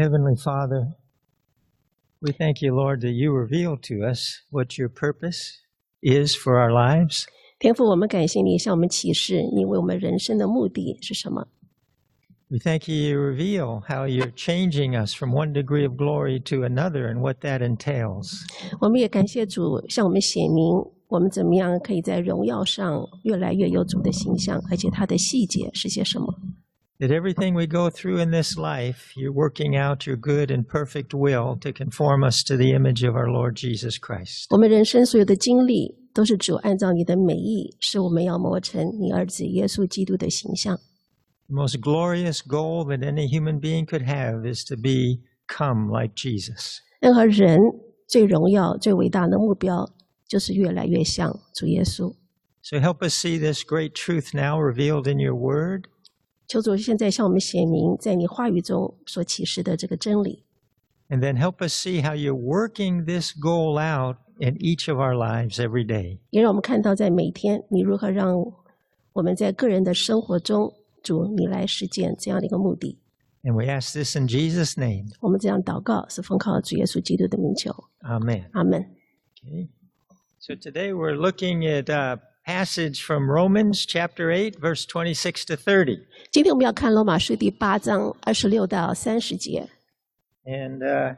Heavenly Father, we thank you, Lord, that you reveal to us what your purpose is for our lives. 天父，我们感谢你向我们启示你为我们人生的目的是什么。 We thank you reveal how you're changing us from one degree of glory to another and what that entails. 我们也感谢主向我们显明我们怎么样可以在荣耀上越来越有主的形象，而且它的细节是些什么。 That everything we go through in this life, you're working out your good and perfect will to conform us to the image of our Lord Jesus Christ. 我们人生所有的经历都是主按照你的美意，使我们要磨成你儿子耶稣基督的形象。 The most glorious goal that any human being could have is to become like Jesus. 任何人最荣耀、最伟大的目标，就是越来越像主耶稣。 So help us see this great truth now revealed in your word. 求主现在向我们显明，在你话语中所启示的这个真理。 And then help us see how you're working this goal out in each of our lives every day. 也让我们看到，在每天你如何让我们在个人的生活中，主你来实践这样的一个目的。 And we ask this in Jesus' name. 我们这样祷告，是奉靠主耶稣基督的名求。 Amen. 阿门。 Okay. So today we're looking at a passage from Romans chapter 8, verse 26 to 30. 今天我们要看罗马书第8章26到30节。 And I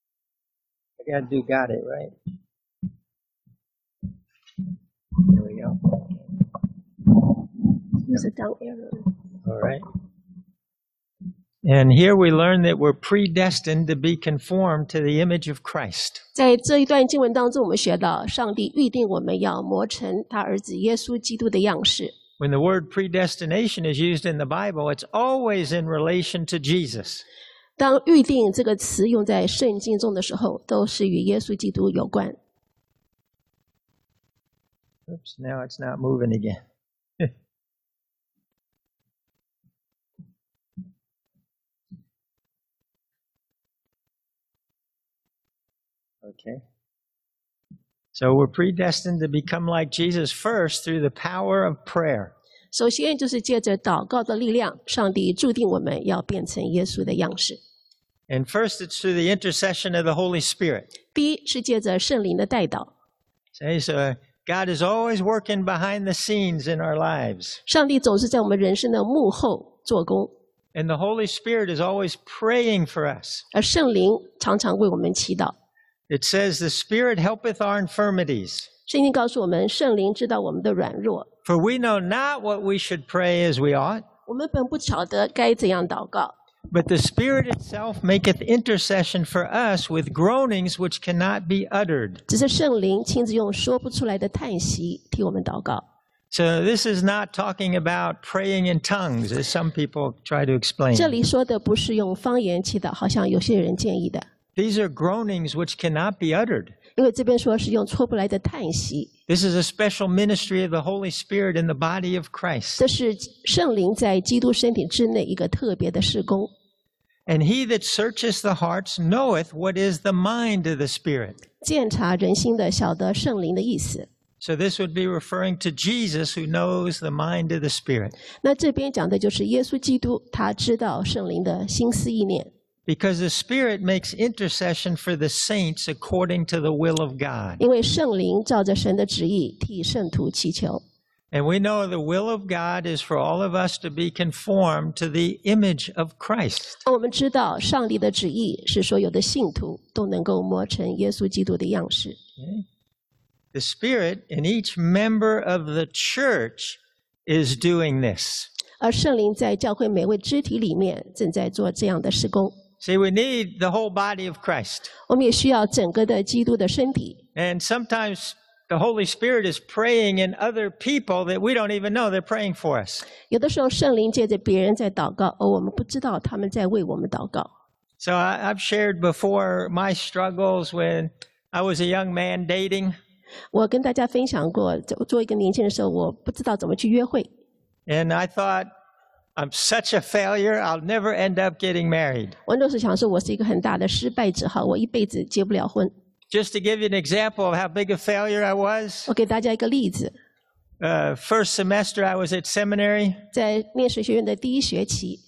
got it, right? There we go. 这是down arrow。 All right. And here we learn that we're predestined to be conformed to the image of Christ. 在这一段经文当中，我们学到上帝预定我们要磨成他儿子耶稣基督的样式。 When the word predestination is used in the Bible, it's always in relation to Jesus. 当预定这个词用在圣经中的时候，都是与耶稣基督有关。 Oops, now it's not moving again. Okay. So we're predestined to become like Jesus first through the power of prayer. 首先就是借着祷告的力量，上帝注定我们要变成耶稣的样式。 And first it's through the intercession of the Holy Spirit. 第一是借着圣灵的代祷， Okay, so God is always working behind the scenes in our lives. 上帝总是在我们人生的幕后做工， And the Holy Spirit is always praying for us. 而圣灵常常为我们祈祷。 It says, the Spirit helpeth our infirmities. 圣经告诉我们，圣灵知道我们的软弱， For we know not what we should pray as we ought, 我们本不晓得该怎样祷告， but the Spirit itself maketh intercession for us with groanings which cannot be uttered. 只是圣灵亲自用说不出来的叹息替我们祷告。 So this is not talking about praying in tongues, as some people try to explain. 这里说的不是用方言祈祷，好像有些人建议的， These are groanings which cannot be uttered. 因为这边说是用说不来的叹息， This is a special ministry of the Holy Spirit in the body of Christ. 这是圣灵在基督身体之内一个特别的事工。 And he that searcheth the hearts knoweth what is the mind of the Spirit. 鉴察人心的，晓得圣灵的意思。 So this would be referring to Jesus, who knows the mind of the Spirit. 那这边讲的就是耶稣基督，他知道圣灵的心思意念， Because the Spirit makes intercession for the saints according to the will of God. 因为圣灵照着神的旨意替圣徒祈求。 And we know the will of God is for all of us to be conformed to the image of Christ. 我们知道上帝的旨意是所有的信徒都能够磨成耶稣基督的样式。 Okay? The Spirit in each member of the church is doing this. 而圣灵在教会每位肢体里面正在做这样的事工。 See, we need the whole body of Christ. 我们也需要整个的基督的身体。 And sometimes the Holy Spirit is praying in other people that we don't even know they're praying for us. 有的时候圣灵借着别人在祷告，而我们不知道他们在为我们祷告。 So I've shared before my struggles when I was a young man dating. 我跟大家分享过，做一个年轻人的时候，我不知道怎么去约会。 And I thought, I'm such a failure, I'll never end up getting married. 我那时候想说，我是一个很大的失败者，哈，我一辈子结不了婚。 Just to give you an example of how big a failure I was, 我给大家一个例子， first semester I was at seminary. 在念神学院的第一学期，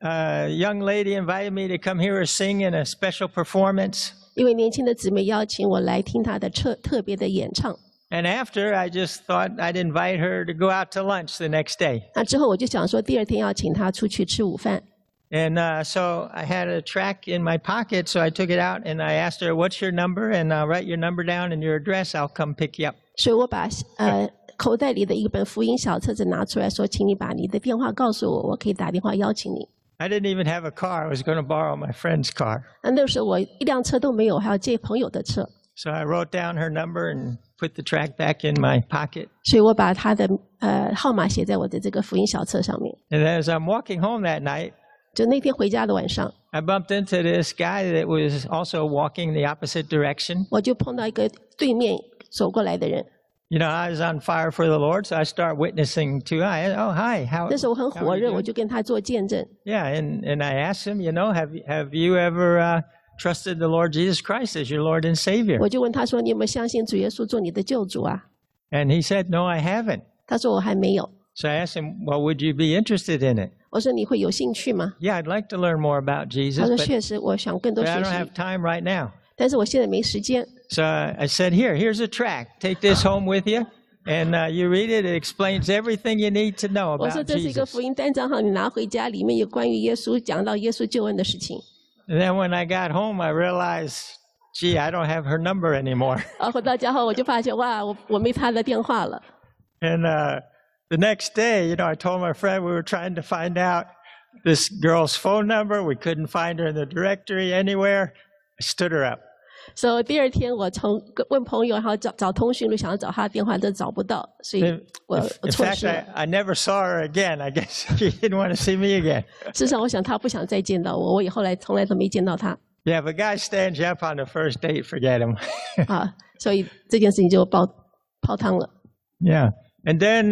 a young lady invited me to come hear her sing in a special performance. 一位年轻的姊妹邀请我来听她的特别的演唱。 And after, I just thought I'd invite her to go out to lunch the next day. 那之后我就想说，第二天要请她出去吃午饭。 And so I had a tract in my pocket, so I took it out and I asked her, "What's your number?" And I'll write your number down and your address. I'll come pick you up. 所以我把口袋里的一本福音小册子拿出来说，请你把你的电话告诉我，我可以打电话邀请你。 I didn't even have a car. I was going to borrow my friend's car. 那时候我一辆车都没有，还要借朋友的车。 So I wrote down her number and put the tract back in my pocket. 所以我把她的号码写在我的这个福音小册上面。 And as I'm walking home that night, 就那天回家的晚上， I bumped into this guy that was also walking the opposite direction. 我就碰到一个对面走过来的人。 You know, I was on fire for the Lord, so I start witnessing to him. Oh, hi. 那时候我很 how 火 are you 热，我 doing? 就跟他做见证。 Yeah, and I asked him, you know, have you ever trusted the Lord Jesus Christ as your Lord and Savior? 我就问他说：“你有没有相信主耶稣做你的救主啊 And he said, no, I haven't.？” 他说：“我还没有。” So I asked him, well, would you be interested in it? 我说：“你会有兴趣吗 Yeah, I'd like to learn more about？” 他 Jesus, 说：“ but 确实，我想更多 I 学 don't 习， have time right now. 但是我现在没时间。” So I said, here's a tract. Take this home with you, and you read it. It explains everything you need to know 我说：“ about 这是一个 Jesus. 福音单张哈，你拿回家，里面有关于耶稣讲到耶稣救恩的事情。 And then when I got home, I realized, gee, I don't have her number anymore. ” 回到家后，我就发现哇，我没他的电话了。 And the next day, you know, I told my friend we were trying to find out this girl's phone number. We couldn't find her in the directory anywhere. I stood her up. 所以第二天我问朋友，然后找通讯录，想要找他的电话都找不到，所以我 In 错 fact, 失了。 I never saw her again. I guess she didn't want to see me again. 事实上，我想他不想再见到我，我也后来从来都没见到他 Yeah, if a guy stands you up on the first date, forget him. 啊，所以这件事情就泡汤了。 Yeah. And then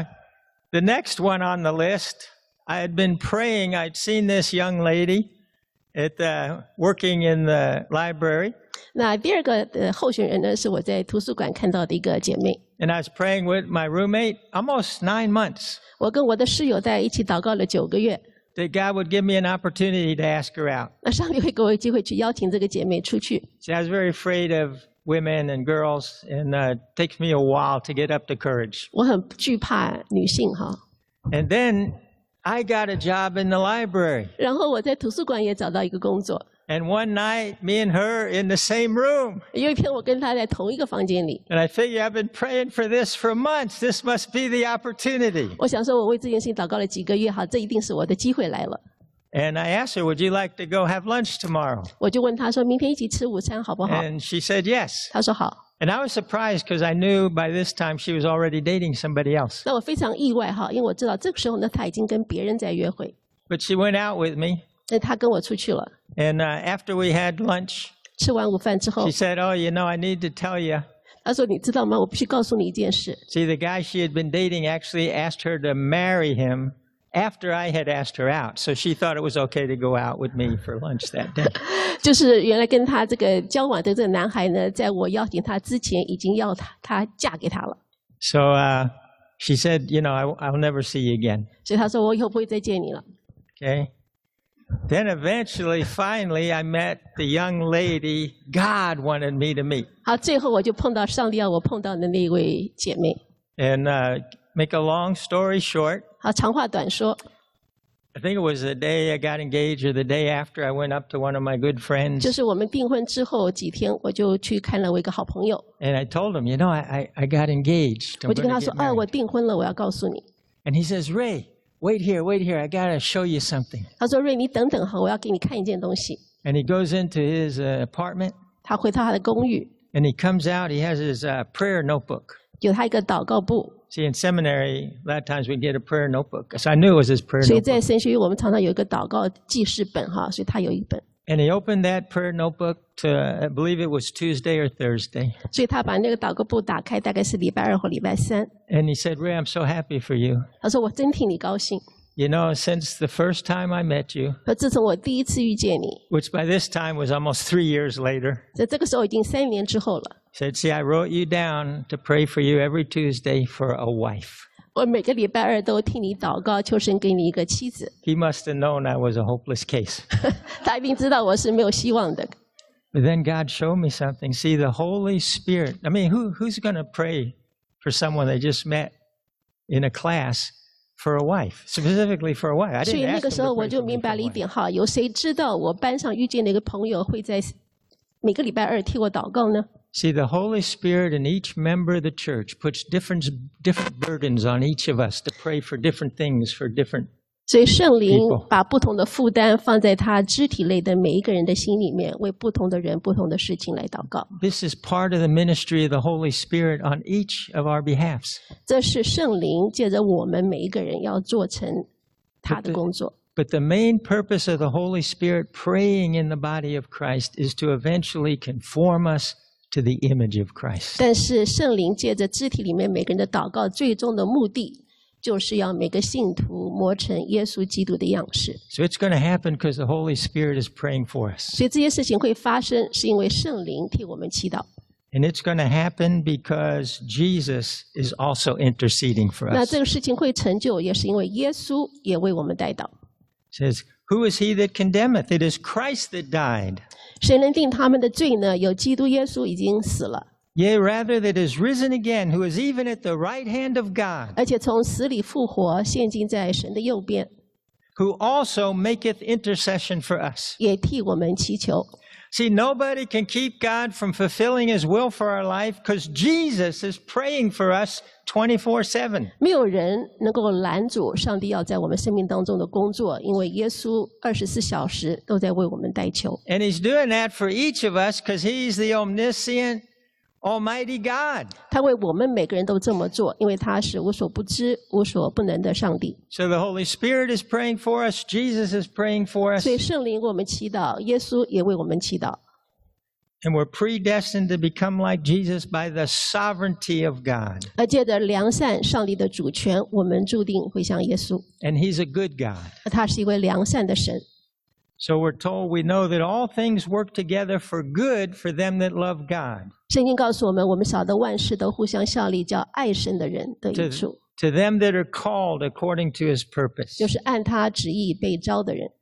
the next one on the list, I had been praying. I'd seen this young lady working in the library. 那第二个候选人呢，是我在图书馆看到的一个姐妹。 And I was praying with my roommate almost 9 months 我跟我的室友在一起祷告了9个月， that God would give me an opportunity to ask her out. 那上帝会给我机会去邀请这个姐妹出去。 See, I was very afraid of women and girls, and it takes me a while to get up the courage. 我很惧怕女性哈， And then I got a job in the library. 然后我在图书馆也找到一个工作。 And one night, me and her in the same room. 有一天我跟她在同一个房间里， And I figure I've been praying for this for months. This must be the opportunity. 我想说我为这件事情祷告了几个月哈，这一定是我的机会来了。 And I asked her, would you like to go have lunch tomorrow? 我就问她说明天一起吃午餐好不好？ And she said yes. 她说好。 And I was surprised because I knew by this time she was already dating somebody else. 那我非常意外哈，因为我知道这个时候呢，她已经跟别人在约会， But she went out with me. 那她跟我出去了。 And after we had lunch, 吃完午饭之后 she，said, oh, you know, I need to tell you. 她说你知道吗？我必须告诉你一件事。 See, the guy she had been dating actually asked her to marry him after I had asked her out. So she thought it was okay to go out with me for lunch that day. 就是原来跟她这个交往的这个男孩呢，在我邀请他之前，已经要她嫁给他了。 So she said, you know, I'll never see you again. 所以她说我以后不会再见你了。 Okay. Then eventually, finally, I met the young lady God wanted me to meet. 好，最后我就碰到上帝要我碰到的那一位姐妹。 And make a long story short, 好，长话短说， I think it was the day I got engaged or the day after I went up to one of my good 就 friends 是我们订婚之后几天，我就去看了我一个好朋友， and I told him, you know, I got engaged. I'm 我就跟 going 他 to 说 get：“ 啊，我 married. 订婚了，我要告诉你。 And he says, Ray, wait here. I got to show you something. ” 他说：“瑞，你等等哈，我要给你看一件东西。 And he goes into his apartment ” 他回到他的公寓， and he comes out. He has his prayer notebook. 有他一个祷告簿。 See, in seminary, a lot of times we get a prayer notebook. So I knew it was his prayer 所以 notebook. 在神学院，我们常常有一个祷告记事本哈，所以他有一本。 And he opened that prayer notebook to, I believe it was Tuesday or Thursday. 所以他把那个祷告簿打开，大概是礼拜2或礼拜3。 And he said, Ray, I'm so happy for you. 他说：“我真替你高兴。 You know, since the first time I met you, 说自从我第一次遇见你， which by this time was almost 3 years later, 在这个时候已经3年之后了。 said, see, I wrote you down to pray for you every Tuesday for a wife. 我每个礼拜二都替你祷告，求神给你一个妻子。 He must have known I was a hopeless case. 他一定知道我是没有希望的。 But then God showed me something. See, the Holy Spirit. I mean, who's going to pray for someone they just met in a class for a wife, specifically for a wife? I 所以 didn't 那 ask 个 them 时候 to 我 pray 就 for me 明 for 白 a 了一 wife. 点哈，有谁知道我班上遇见的一个朋友会在每个礼拜二替我祷告呢？ See, the Holy Spirit in each member of the church puts different burdens on each of us to pray for different things for different. 所以圣灵 People. 把不同的负担放在他肢体类的每一个人的心里面，为不同的人、不同的事情来祷告。 This is part of the ministry of the Holy Spirit on each of our behalfs. 这是圣灵借着我们每一个人要做成他的工作。 But the main purpose of the Holy Spirit praying in the body of Christ is to eventually conform us to the image of Christ. 但是圣灵借着肢体里面每个人的祷告，最终的目的就是要每个信徒磨成耶稣基督的样式。 So it's going to happen because the Holy Spirit is praying for us. 所以这些事情会发生，是因为圣灵替我们祈祷。 And it's going to happen because Jesus is also interceding for 那 us. 这个事情会成就，也是因为耶稣也为我们代祷。 It says, Who is he that condemneth? It is Christ that died. 谁能定他们的罪呢？有基督耶稣已经死了， Yea, rather that is risen again, who is even at the right hand of God, 而且从死里复活，现今在神的右边， who also maketh intercession for us. 也替我们祈求。 See, nobody can keep God from fulfilling his will for our life because Jesus is praying for us 24/7. 没有人能够拦阻上帝要在我们生命当中的工作，因为耶稣24小时都在为我们代求。 And he's doing that for each of us because he's the omniscient, almighty God. 他为我们每个人都这么做，因为他是无所不知、无所不能的上帝。 So the Holy Spirit is praying for us. Jesus is praying for us. 所以圣灵为我们祈祷，耶稣也为我们祈祷。 And we're predestined to become like Jesus by the sovereignty of God. 而借着良善上帝的主权，我们注定会像耶稣。 And he's a good God. 他是一位良善的神。 So we're told we know that all things work together for good for them that love God. 圣经告诉我们，我们晓得万事都互相效力，叫爱神的人得益处， To them that are called according to his purpose. 就是按他旨意被招的人。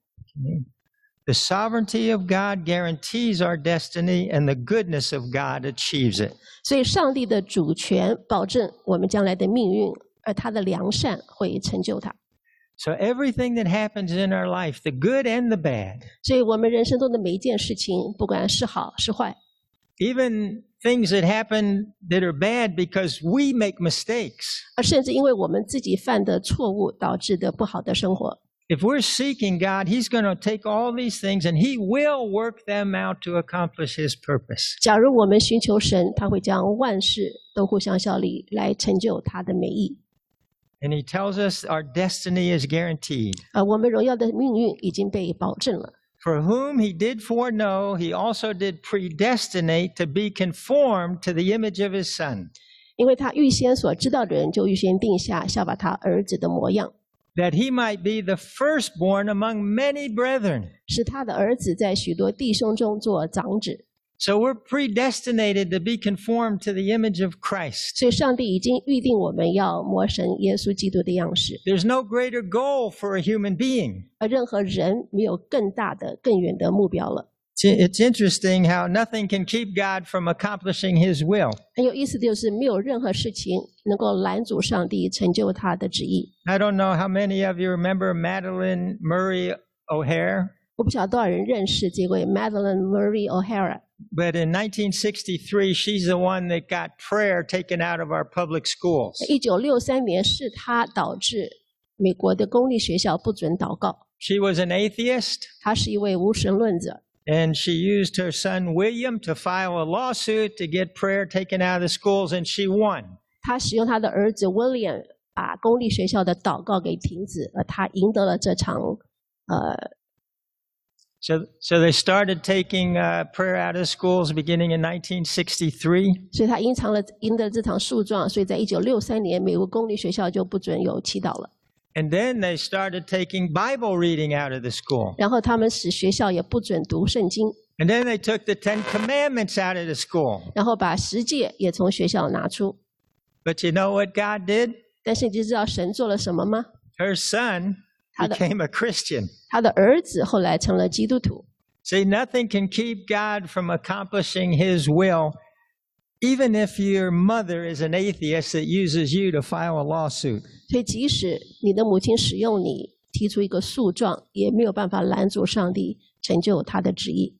The sovereignty of God guarantees our destiny, and the goodness of God achieves it. 所以，上帝的主权保证我们将来的命运，而他的良善会成就它。 So everything that happens in our life, the good and the bad, 所以我们人生中的每一件事情，不管是好是坏， even things that happen that are bad because we make mistakes. 而甚至因为我们自己犯的错误导致的不好的生活， If we're seeking God, he's going to take all these things and he will work them out to accomplish his purpose. 假如我们寻求神，他会将万事都互相效力，来成就他的美意。 And he tells us our destiny is guaranteed. 我们荣耀的命运已经被保证了。 For whom he did foreknow, he also did predestinate to be conformed to the image of his Son, 因为他预先所知道的人，就预先定下效法他儿子的模样， that he might be the firstborn among many brethren. 使他的儿子在许多弟兄中做长子。 So we're predestinated to be conformed to the image of Christ. 所以，上帝已经预定我们要磨成耶稣基督的样式， There's no greater goal for a human being. 而任何人没有更大的、更远的目标了。 It's interesting how nothing can keep God from accomplishing his will. 很有意思的就是，没有任何事情能够拦阻上帝成就他的旨意。 I don't know how many of you remember Madeleine Murray O'Hare, 我不晓得多少人认识这位 Madeleine Murray O'Hara， but in 1963, she's the one that got prayer taken out of our public schools. 1963年是他导致美国的公立学校不准祷告。 She was an atheist, 他是一位无神论者， and she used her son William to file a lawsuit to get prayer taken out of the schools, and she won. 他使用他的儿子 William 把公立学校的祷告给停止，而他赢得了这场 So they started taking prayer out of schools beginning in 1963. 所以他赢得了这场诉状，所以在1963年，美国公立学校就不准有祈祷了。 And then they started taking Bible reading out of the school. 然后他们使学校也不准读圣经， And then they took the 10 Commandments out of the school. 然后把十诫也从学校拿出。 But you know what God did? 但是你知道神做了什么吗？ Her son 他的 became a Christian. 他的儿子后来成了基督徒。 See, nothing can keep God from accomplishing his will, even if your mother is an atheist that uses you to file a lawsuit. 所以即使你的母亲使用你提出一个诉状，也没有办法拦阻上帝成就他的旨意。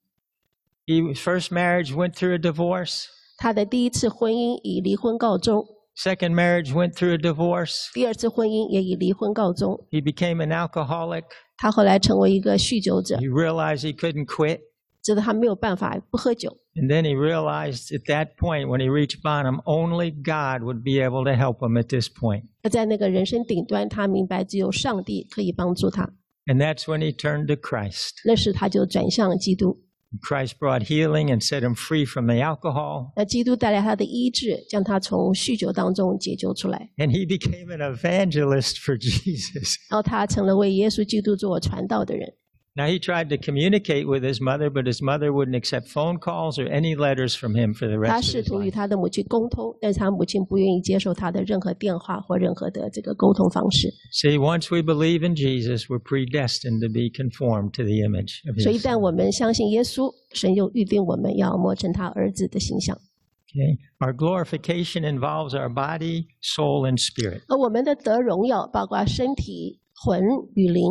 His first marriage went through a divorce. 他的第一次婚姻以离婚告终， Second marriage went through a divorce. 第二次婚姻也以离婚告终。 He became an alcoholic. 他后来成为一个酗酒者， He realized he couldn't quit. 知道他没有办法不喝酒。 And then he realized at that point, when he reached bottom, only God would be able to help him at this point. 而在那个人生顶端，他明白只有上帝可以帮助他， And that's when he turned to Christ. 那时他就转向基督。 Christ brought healing and set him free from the alcohol. 那基督带来他的医治，将他从酗酒当中解救出来， And he became an evangelist for Jesus. 然后他成了为耶稣基督做传道的人。 Now, he tried to communicate with his mother, but his mother wouldn't accept phone calls or any letters from him for the 他 rest 试 of his 图与 life. 他的母亲沟通，但是他母亲不愿意接受他的任何电话或任何的这个沟通方式。 See, once we believe in Jesus, we're predestined to be conformed to the image of 所以，一 his 旦 son. 我们相信耶稣，神又预定我们要磨成他儿子的形象。 Okay? Our glorification involves our body, soul, and spirit. 而我们的得荣耀，包括身体、魂与灵。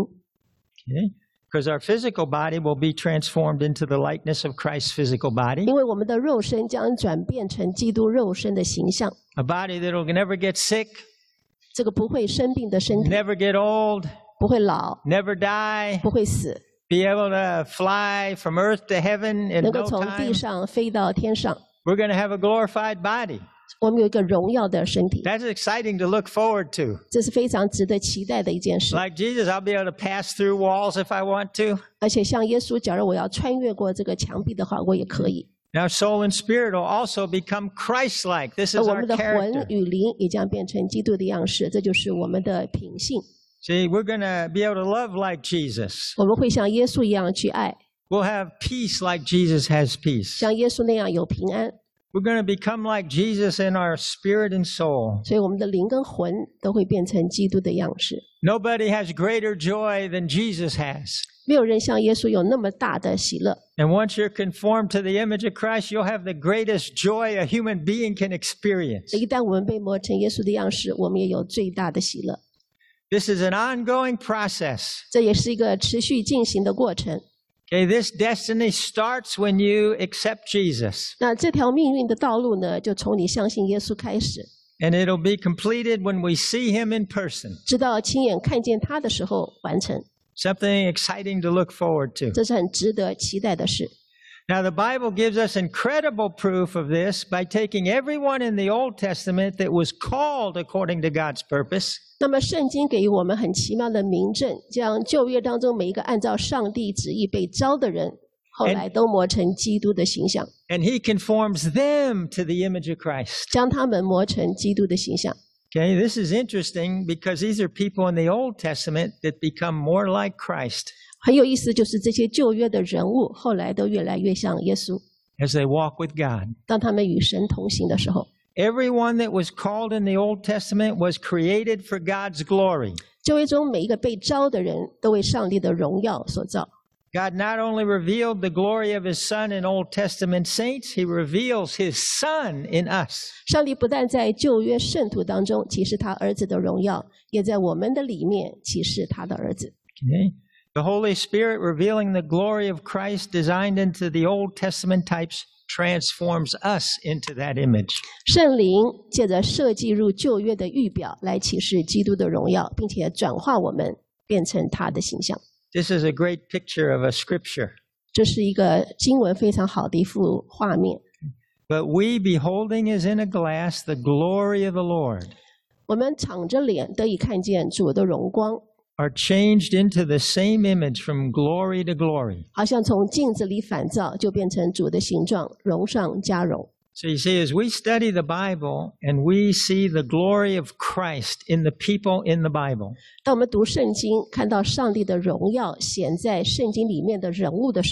Okay? Because our physical body will be transformed into the likeness of Christ's physical body. 因为我们的肉身将转变成基督肉身的形象， A body that will never get sick, 这个不会生病的身体， never get old, 不会老， never die, 不会死， be able to fly from earth to heaven in 能够 no 从 time. 地上飞到天上。 We're going to have a glorified body. 我们有一个荣耀的身体， That's exciting to look forward to. 这是非常值得期待的一件事。 Like Jesus, I'll be able to pass through walls if I want to. 而且像耶稣，假如我要穿越过这个墙壁的话，我也可以。 Now, soul and spirit will also become Christ-like. This 而 is 我 our 们的魂 character. 与灵也将变成基督的样式，这就是我们的品性。 See, we're going to be able to love like Jesus. 我们会像耶稣一样去爱， We'll have peace like Jesus has peace. 像耶稣那样有平安。 We're going to become like Jesus in our spirit and soul. 所以我们的灵跟魂都会变成基督的样式。 Nobody has greater joy than Jesus has. 没有人像耶稣有那么大的喜乐。 And once you're conformed to the image of Christ, you'll have the greatest joy a human being can experience. 一旦我们被磨成耶稣的样式，我们也有最大的喜乐。 This is an ongoing process. 这也是一个持续进行的过程。 Okay, this destiny starts when you accept Jesus, 那这条命运的道路呢，就从你相信耶稣开始， and it'll be completed when we see him in person. 直到亲眼看见他的时候完成。 Something exciting to look forward to. 这是很值得期待的事。 Now, the Bible gives us incredible proof of this by taking everyone in the Old Testament that was called according to God's purpose, 那么圣经给予我们很奇妙的明证，将旧约当中每一个按照上帝旨意被招的人，后来都磨成基督的形象， and he conforms them to the image of Christ. 将他们磨成基督的形象。 Okay, this is interesting because these are people in the Old Testament that become more like Christ 很有意思，就是这些旧约的人物后来都越来越像耶稣。 as they walk with God. 当他们与神同行的时候， Everyone that was called in the Old Testament was created for God's glory. 旧约中每一个被招的人都为上帝的荣耀所造。 God not only revealed the glory of his Son in Old Testament saints, he reveals his Son in us. 上帝不但在旧约圣徒当中启示他儿子的荣耀，也在我们的里面启示他的儿子。 Okay? The Holy Spirit revealing the glory of Christ designed into the Old Testament types transforms us into that image. 圣灵借着设计入旧约的预表来启示基督的荣耀，并且转化我们变成他的形象。 This is a great picture of a scripture. 这是一个经文非常好的一幅画面。 But we, beholding as in a glass the glory of the Lord, 我们敞着脸得以看见主的荣光， are changed into the same image from glory to glory. 好像从镜子里反照，就变成主的形状，荣上加荣。 So you see, as we study the Bible and we see the glory of Christ in the people in the Bible, 当我们读圣经，看到上帝的荣耀显在圣经里面的人物的时候，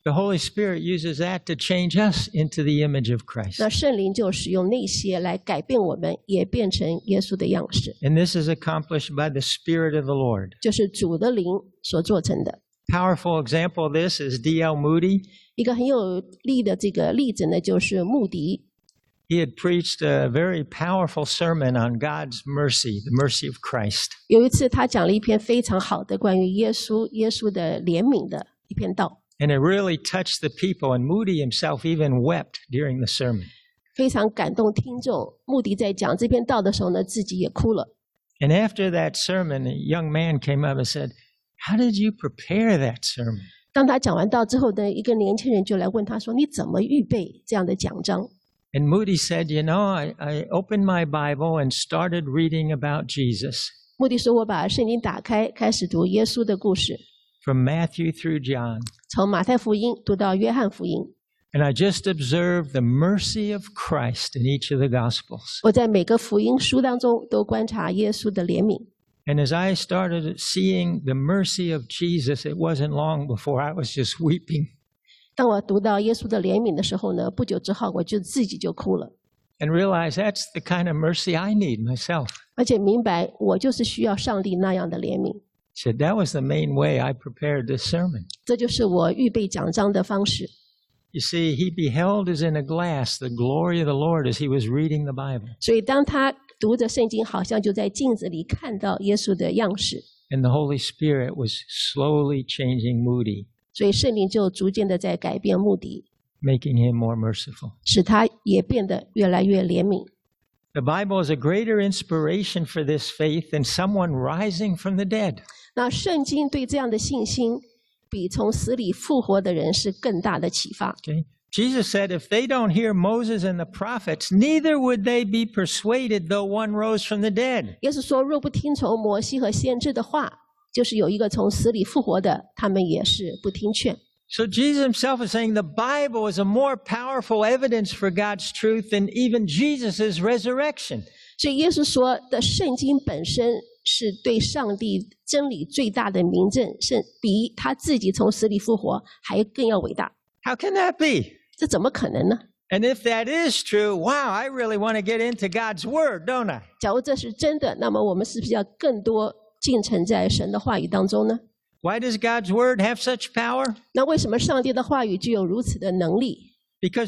the Holy Spirit uses that to change us into the image of Christ. 那圣灵就使用那些来改变我们，也变成耶稣的样式。 And this is accomplished by the Spirit of the Lord. 就是主的灵所做成的。 Powerful example of this is D.L. Moody. 一个很有力的这个例子呢，就是穆迪。 He had preached a very powerful sermon on God's mercy, the mercy of Christ. 有一次他讲了一篇非常好的关于耶稣的怜悯的一篇道， And it really touched the people, and Moody himself even wept during the sermon. 非常感动听众。穆迪在讲这篇道的时候呢，自己也哭了。 And after that sermon, a young man came up and said, "How did you prepare that sermon?" 当他讲完道之后呢，一个年轻人就来问他说：“你怎么预备这样的讲章？” And Moody said, "You know, I opened my Bible and started reading about Jesus 穆迪说：“我把圣经打开，开始读耶稣的故事， from Matthew through John. 从马太福音读到约翰福音。 And I just observed the mercy of Christ in each of the Gospels. 我在每个福音书当中都观察耶稣的怜悯。 And as I started seeing the mercy of Jesus, it wasn't long before I was just weeping 当我读到耶稣的怜悯的时候呢，不久之后我就自己就哭了， and realized that's the kind of mercy I need myself." 而且明白我就是需要上帝那样的怜悯。 He said, "That was the main way I prepared this sermon." 这就是我预备讲章的方式。 You see, he beheld as in a glass the glory of the Lord as he was reading the Bible. 所以当他读着圣经，好像就在镜子里看到耶稣的样式， And the Holy Spirit was slowly changing Moody, 所以圣灵就逐渐的在改变穆迪， making him more merciful. 使他也变得越来越怜悯。 The Bible is a greater inspiration for this faith than someone rising from the dead. 那圣经对这样的信心，比从死里复活的人是更大的启发。 Okay? Jesus said, "If they don't hear Moses and the prophets, neither would they be persuaded though one rose from the dead." 耶稣说：“若不听从摩西和先知的话，就是有一个从死里复活的，他们也是不听劝。” So Jesus himself is saying the Bible is a more powerful evidence for God's truth than even Jesus' resurrection. 所以耶稣说的圣经本身是对上帝真理最大的明证，是比他自己从死里复活还更要伟大。 How can that be? 这怎么可能呢？ And if that is true, wow, I really want to get into God's Word, don't I? 假如这是真的，那么我们是不是要更多浸沉在神的话语当中呢？ Why does God's Word have such power? 那为什么上帝的话语具有如此的能力？ Because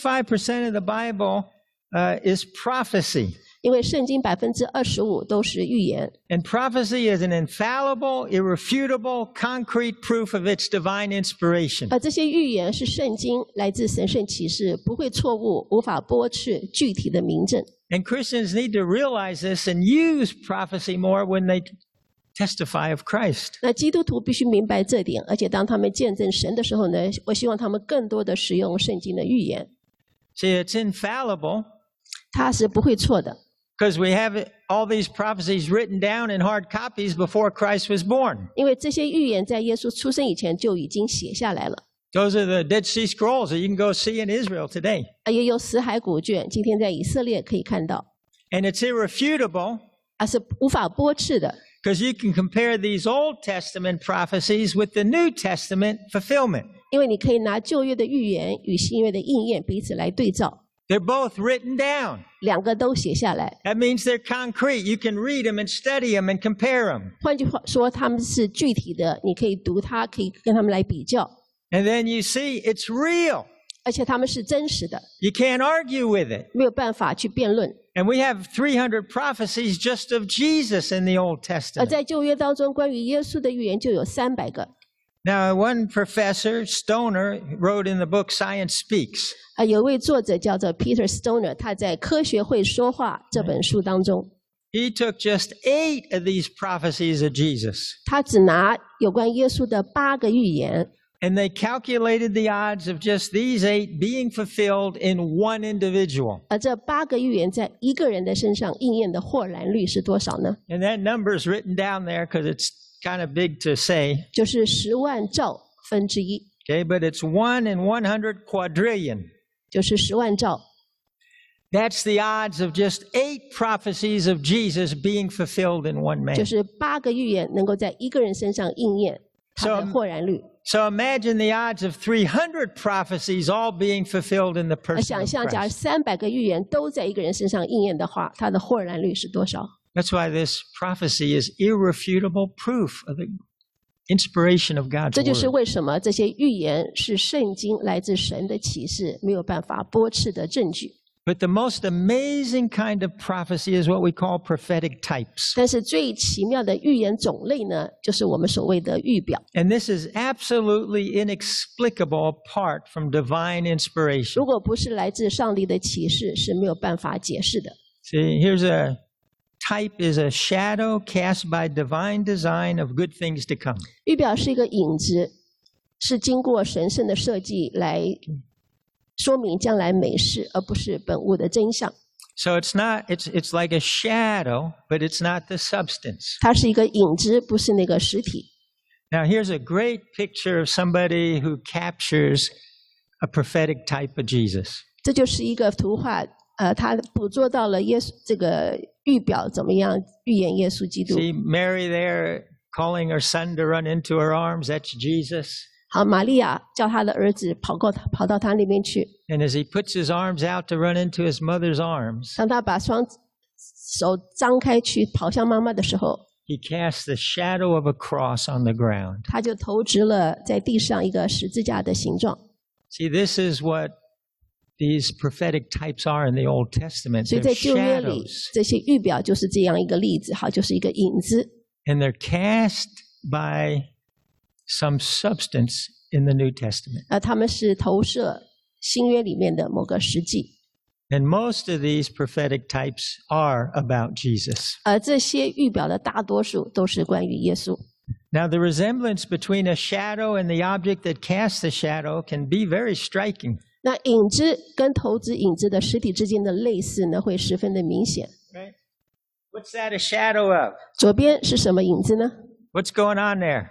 25% of the Bible is prophecy. 因为圣经25%都是预言， And prophecy is an infallible, irrefutable, concrete proof of its divine inspiration. 而这些预言是圣经来自神圣启示，不会错误，无法驳斥具体的明证。 And Christians need to realize this and use prophecy more when they testify of Christ. 那基督徒必须明白这点，而且当他们见证神的时候呢，我希望他们更多的使用圣经的预言， See, it's infallible 它是不会错的。 because we have all these prophecies written down in hard copies before Christ was born. 因为这些预言在耶稣出生以前就已经写下来了， Those are the Dead Sea Scrolls that you can go see in Israel today. 也有死海古卷，今天在以色列可以看到， And it's irrefutable 是无法驳斥的。 because you can compare these Old Testament prophecies with the New Testament fulfillment. 因为你可以拿旧约的预言与新约的应验彼此来对照， They're both written down. 两个都写下来。 That means they're concrete. You can read them and study them and compare them. 换句话说，他们是具体的，你可以读它，可以跟他们来比较， And then you see it's real. 而且他们是真实的， You can't argue with it. 没有办法去辩论。 And we have 300 prophecies just of Jesus in the Old 而 Testament. 在旧约当中，关于耶稣的预言就有300个。 Now, one professor, Stoner, wrote in the book Science Speaks. 有一位作者叫做 Peter Stoner， 他在《科学会说话》这本书当中， He took just 8 of these prophecies of Jesus, 他只拿有关耶稣的8个预言， and they calculated the odds of just these 8 being fulfilled in one individual. 而这8个预言在一个人的身上应验的或然率是多少呢？ And that number is written down there because it's kind of big to say. 就是10万兆分之一， Okay, but it's 1 in 100 quadrillion. 就是10万兆。 That's the odds of just 8 prophecies of Jesus being fulfilled in one man. 就是8个预言能够在一个人身上应验，它的或然率。 So imagine the odds of 300 prophecies all being fulfilled in the person 想 of 象，假如 Christ. 300个预言都在一个人身上应验的话，它的豁然率是多少？ That's why this prophecy is irrefutable proof of the inspiration of God's 这就是 word. 为什么这些预言是圣经来自神的启示，没有办法驳斥的证据。 But the most amazing kind of prophecy is what we call prophetic types. 但是最奇妙的预言种类呢，就是我们所谓的预表。 And this is absolutely inexplicable apart from divine inspiration. 如果不是来自上帝的启示，是没有办法解释的。 See, here's a type is a shadow cast by divine design of good things to come. 预表是一个影子，是经过神圣的设计来说明将来美事，而不是本物的真相。 So it's like a shadow, but it's not the substance. 它是一个影子，不是那个实体。 Now here's a great picture of somebody who captures a prophetic type of Jesus. 这就是一个图画，他捕捉到了耶稣这个预表怎么样预言耶稣基督。 See Mary there calling her son to run into her arms, that's Jesus. 好，玛利亚叫他的儿子跑到他那边去， And as he puts his arms out to run into his mother's arms, 当他把双手张开去跑向妈妈的时候， he casts the shadow of a cross on the ground. 他就投掷了在地上一个十字架的形状。 See, this is what these prophetic types are in the Old Testament. 所以 They're 在旧约里， shadows, 这些预表就是这样一个例子，好，就是一个影子。 and they're cast by some substance in the New Testament. 他们是投射新约里面的某个实际， And most of these prophetic types are about Jesus. 而这些预表的大多数都是关于耶稣。 Now, the resemblance between a shadow and the object that casts the shadow can be very striking. 那影子跟投掷影子的实体之间的类似呢，会十分的明显。 Right? What's that a shadow of? 左边是什么影子呢？ What's going on there?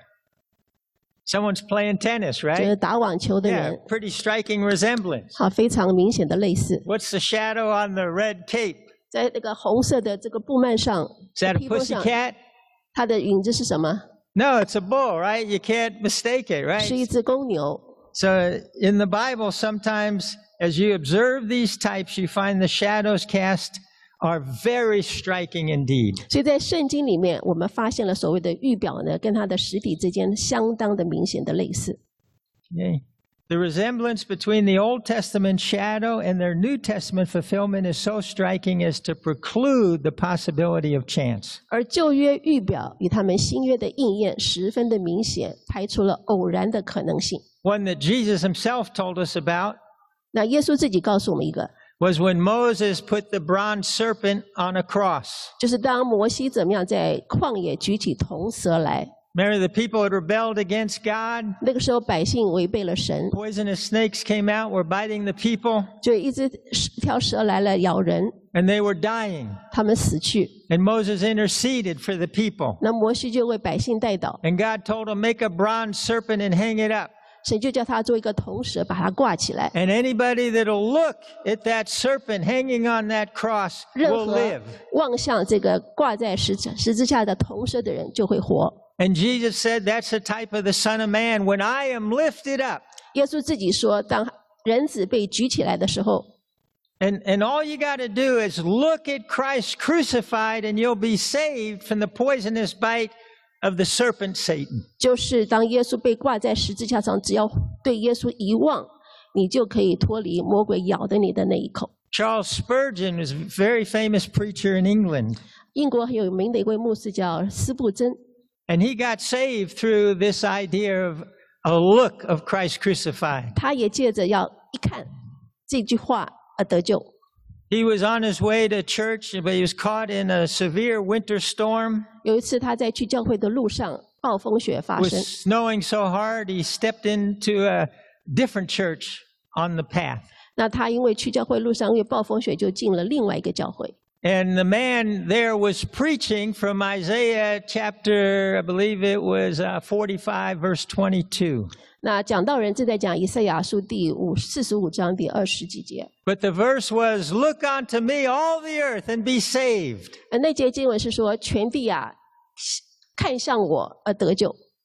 Someone's playing tennis, 就是 right? 打网球的 Yeah, 人， pretty striking resemblance. 好，非常明显的类似。 What's the shadow on the red cape? 在那个红色的这个布幔上， Is that a 披风上， pussycat? 它的影子是什么？ No, it's a bull, right? You can't mistake it, 是一 right? 只公牛。 So in the Bible, sometimes as you observe these types, you find the shadows cast are very striking indeed. 所以在圣经里面，我们发现了所谓的预表呢，跟它的实体之间相当的明显的类似。 Okay? The resemblance between the Old Testament shadow and their New Testament fulfillment is so striking as to preclude the possibility of chance. 而旧约预表与他们新约的应验十分的明显，排除了偶然的可能性。 One that Jesus himself told us about 那耶稣自己告诉我们一个， was when Moses put the bronze serpent on a cross. 就是当摩西怎么样在旷野举起铜蛇来， Remember, the people had rebelled against God. 那个时候百姓违背了神， Poisonous snakes came out, were biting the people, 就一条蛇来了咬人， and they were dying. 他们死去。 And Moses interceded for the people. 那摩西就为百姓代祷， And God told him, make a bronze serpent and hang it up. 神就叫他做一个铜蛇，把它挂起来。 And anybody that'll look at that serpent hanging on that cross 任 will 何 live. 望向这个挂在十字架的铜蛇的人就会活。 And Jesus said, that's a type of the Son of Man. When I am lifted up, 耶稣自己说，当人子被举起来的时候， and all you got to do is look at Christ crucified and you'll be saved from the poisonous bite of the serpent Satan. 就是当耶稣被挂在十字架上，只要对耶稣一望，你就可以脱离魔鬼咬的你的那一口。 Charles Spurgeon was a very famous preacher in England. 英国很有名的一位牧师叫斯布真， And he got saved through this idea of a look of Christ crucified. 他也借着要一看这句话而得救。 He was on his way to church, but he was caught in a severe winter storm. 有一次他在去教会的路上，暴风雪发 It 生， was snowing so hard, he stepped into a different church on the path. 那他因为去教会路上，因为暴风雪就进了另外一个教会。 And the man there was preaching from Isaiah chapter, I believe it was 45, verse 22. 那讲道人正在讲以赛亚书第45章第20几节， But the verse was, look unto me, all the earth, and be saved. 那节经文是说，全地啊，看向我而得救。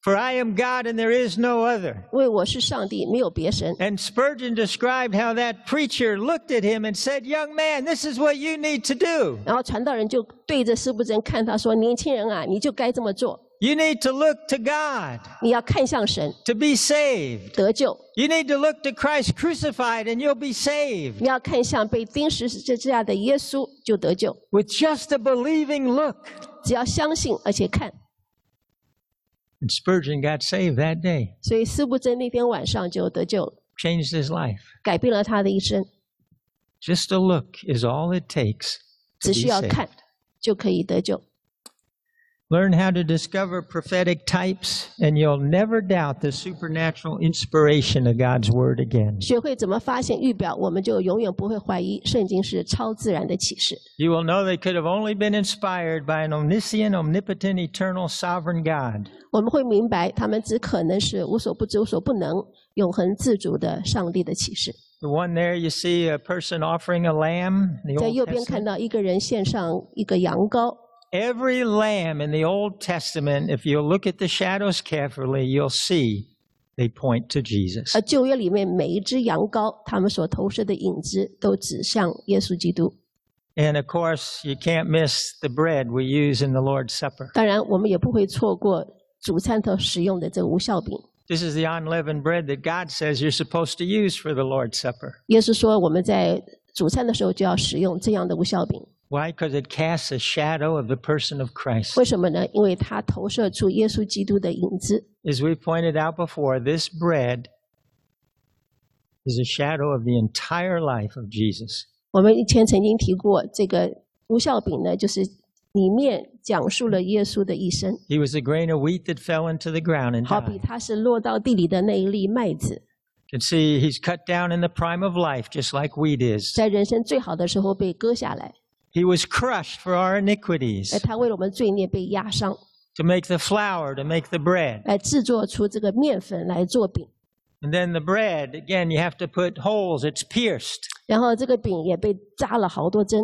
For I am God and there is no other. 因为我是上帝，没有别神。 And Spurgeon described how that preacher looked at him and said, Young man, this is what you need to do. 然后传道人就对着司布真看他说：“年轻人啊，你就该这么做， You need to look to God 你要看向神， to be saved. 得救。 You need to look to Christ crucified and you'll be saved. 你要看向被钉十字架的耶稣，就得救。 With just a believing look. 只要相信，而且看。” And Spurgeon got saved that day, 所以司布真那天晚上就得救了， changed his life. 改变了他的一生。 Just a look is all it takes to 只需 be 要 saved. 看就可以得救。 Learn how to discover prophetic types, and you'll never doubt the supernatural inspiration of God's Word again. 学会怎么发现预表，我们就永远不会怀疑圣经是超自然的启示。 You will know they could have only been inspired by an omniscient, omnipotent, eternal, sovereign God. 我们会明白，他们只可能是无所不知、无所不能、永恒自主的上帝的启示。 The one there, you see a person offering a lamb. In the 在 Old 右边看 Testament. 到一个人献上一个羊羔， Every lamb in the Old Testament, if you look at the shadows carefully, you'll see they point to Jesus. 而旧约里面每一只羊羔，他们所投射的影子都指向耶稣基督。 And of course, you can't miss the bread we use in the Lord's Supper. 当然，我们也不会错过主餐头使用的这个无酵饼。 This is the unleavened bread that God says you're supposed to use for the Lord's Supper. 耶稣说，我们在主餐的时候就要使用这样的无酵饼。 Why? Because it casts a shadow of the person of Christ. 为什么呢？因为它投射出耶稣基督的影子。 As we pointed out before, this bread is a shadow of the entire life of Jesus. 我们以前曾经提过，这个无酵饼呢，就是里面讲述了耶稣的一生， He was a grain of wheat that fell into the ground and 好比 died. 他是落到地里的那一粒麦子， You can see he's cut down in the prime of life, just like wheat is. 在人生最好的时候被割下来， He was crushed for our iniquities 而他为了我们罪孽被压伤， to make the flour, to make the bread. 来制作出这个面粉来做饼。 And then the bread, again, you have to put holes. It's pierced. 然后这个饼也被扎了好多针，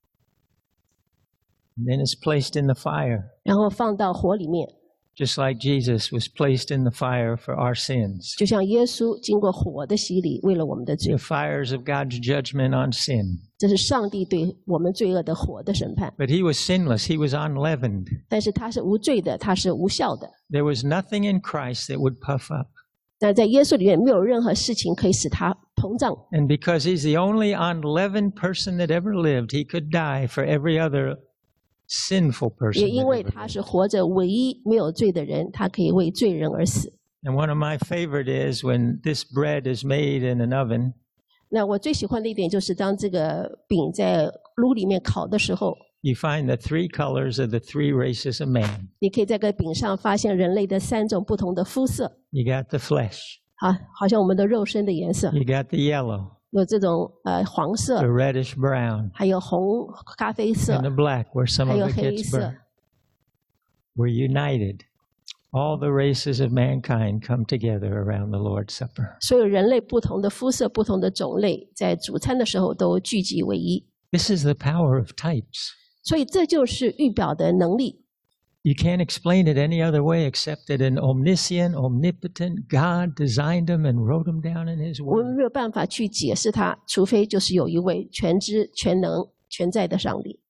And then it's placed in the fire, 然后放到火里面， just like Jesus was placed in the fire for our sins. 就像耶稣经过火的洗礼，为了我们的罪 The。fires of God's judgment on sin. 这是上帝对我们罪恶的火的审判。 But he was sinless. He was unleavened. 但是他是无罪的，他是无效的。 There was nothing in Christ that would puff up. 但在耶稣里面，没有任何事情可以使他膨胀。 And because he's the only unleavened person that ever lived, he could die for every other sinful person. 也 that 因为 ever 他 lived. 是活着唯一没有罪的人，他可以为罪人而死。 And one of my favorite is when this bread is made in an oven, 那我最喜欢的一点就是，当这个饼在炉里面烤的时候， you find the three colors of the three races of man. 你可以在这个饼上发现人类的3种不同的肤色， You got the flesh, 好像我们的肉身的颜色， you got the yellow, 有这种黄色 the，reddish brown, 还有红咖啡色 and，the black where some 还 of 有 it 黑 gets 色 burnt.。We're united. All the races of mankind come together around the Lord's Supper. 所有人类不同的肤色、不同的种类，在主餐的时候都聚集为一。 This is the power of types. 所以这就是预表的能力。 You can't explain it any other way except that an omniscient, omnipotent God designed them and wrote them down in His 我们 Word. 没有办法去解释它，除非就是有一位全知、全能、全在的上帝。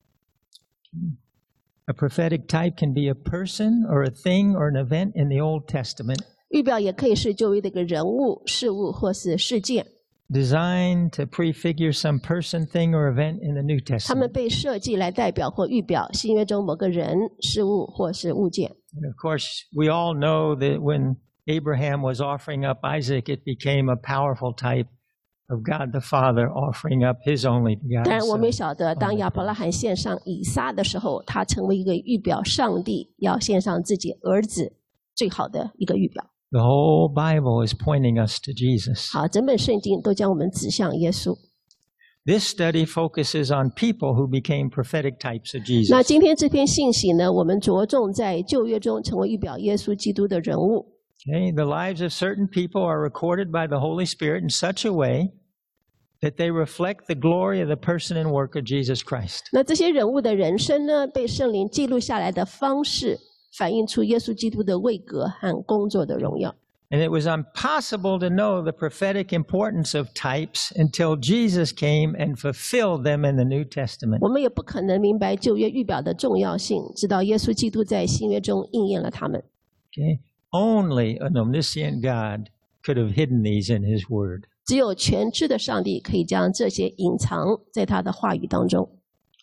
A prophetic type can be a person or a thing or an event in the Old Testament 预表也可以是旧约的一个人物、事物或是事件， designed to prefigure some person, thing, or event in the New 他们 Testament. 被设计来代表或预表新约中某个人、事物或是物件。 And of course, we all know that when Abraham was offering up Isaac, it became a powerful type of God the Father offering up His only 当 begotten 然，我们也 Son. 晓得，当亚伯拉罕献上以撒的时候，他成为一个预表，上帝要献上自己儿子最好的一个预表。 The whole Bible is pointing us to Jesus. 好，整本圣经都将我们指向耶稣。 This study focuses on people who became prophetic types of 那 Jesus. 今天这篇信息呢，我们着重在旧约中成为预表耶稣基督的人物。 Okay? The lives of certain people are recorded by the Holy Spirit in such a way that they reflect the glory of the person and work of Jesus Christ. 那这些人物的人生呢，被圣灵记录下来的方式， 反映出耶稣基督的位格和工作的荣耀。 And it was impossible to know the prophetic importance of types until Jesus came and fulfilled them in the New Testament. 我们也不可能明白旧约预表的重要性，直到耶稣基督在新约中应验了它们。 Okay? Only an omniscient God could have hidden these in His Word. 只有全知的上帝可以将这些隐藏在他的话语当中。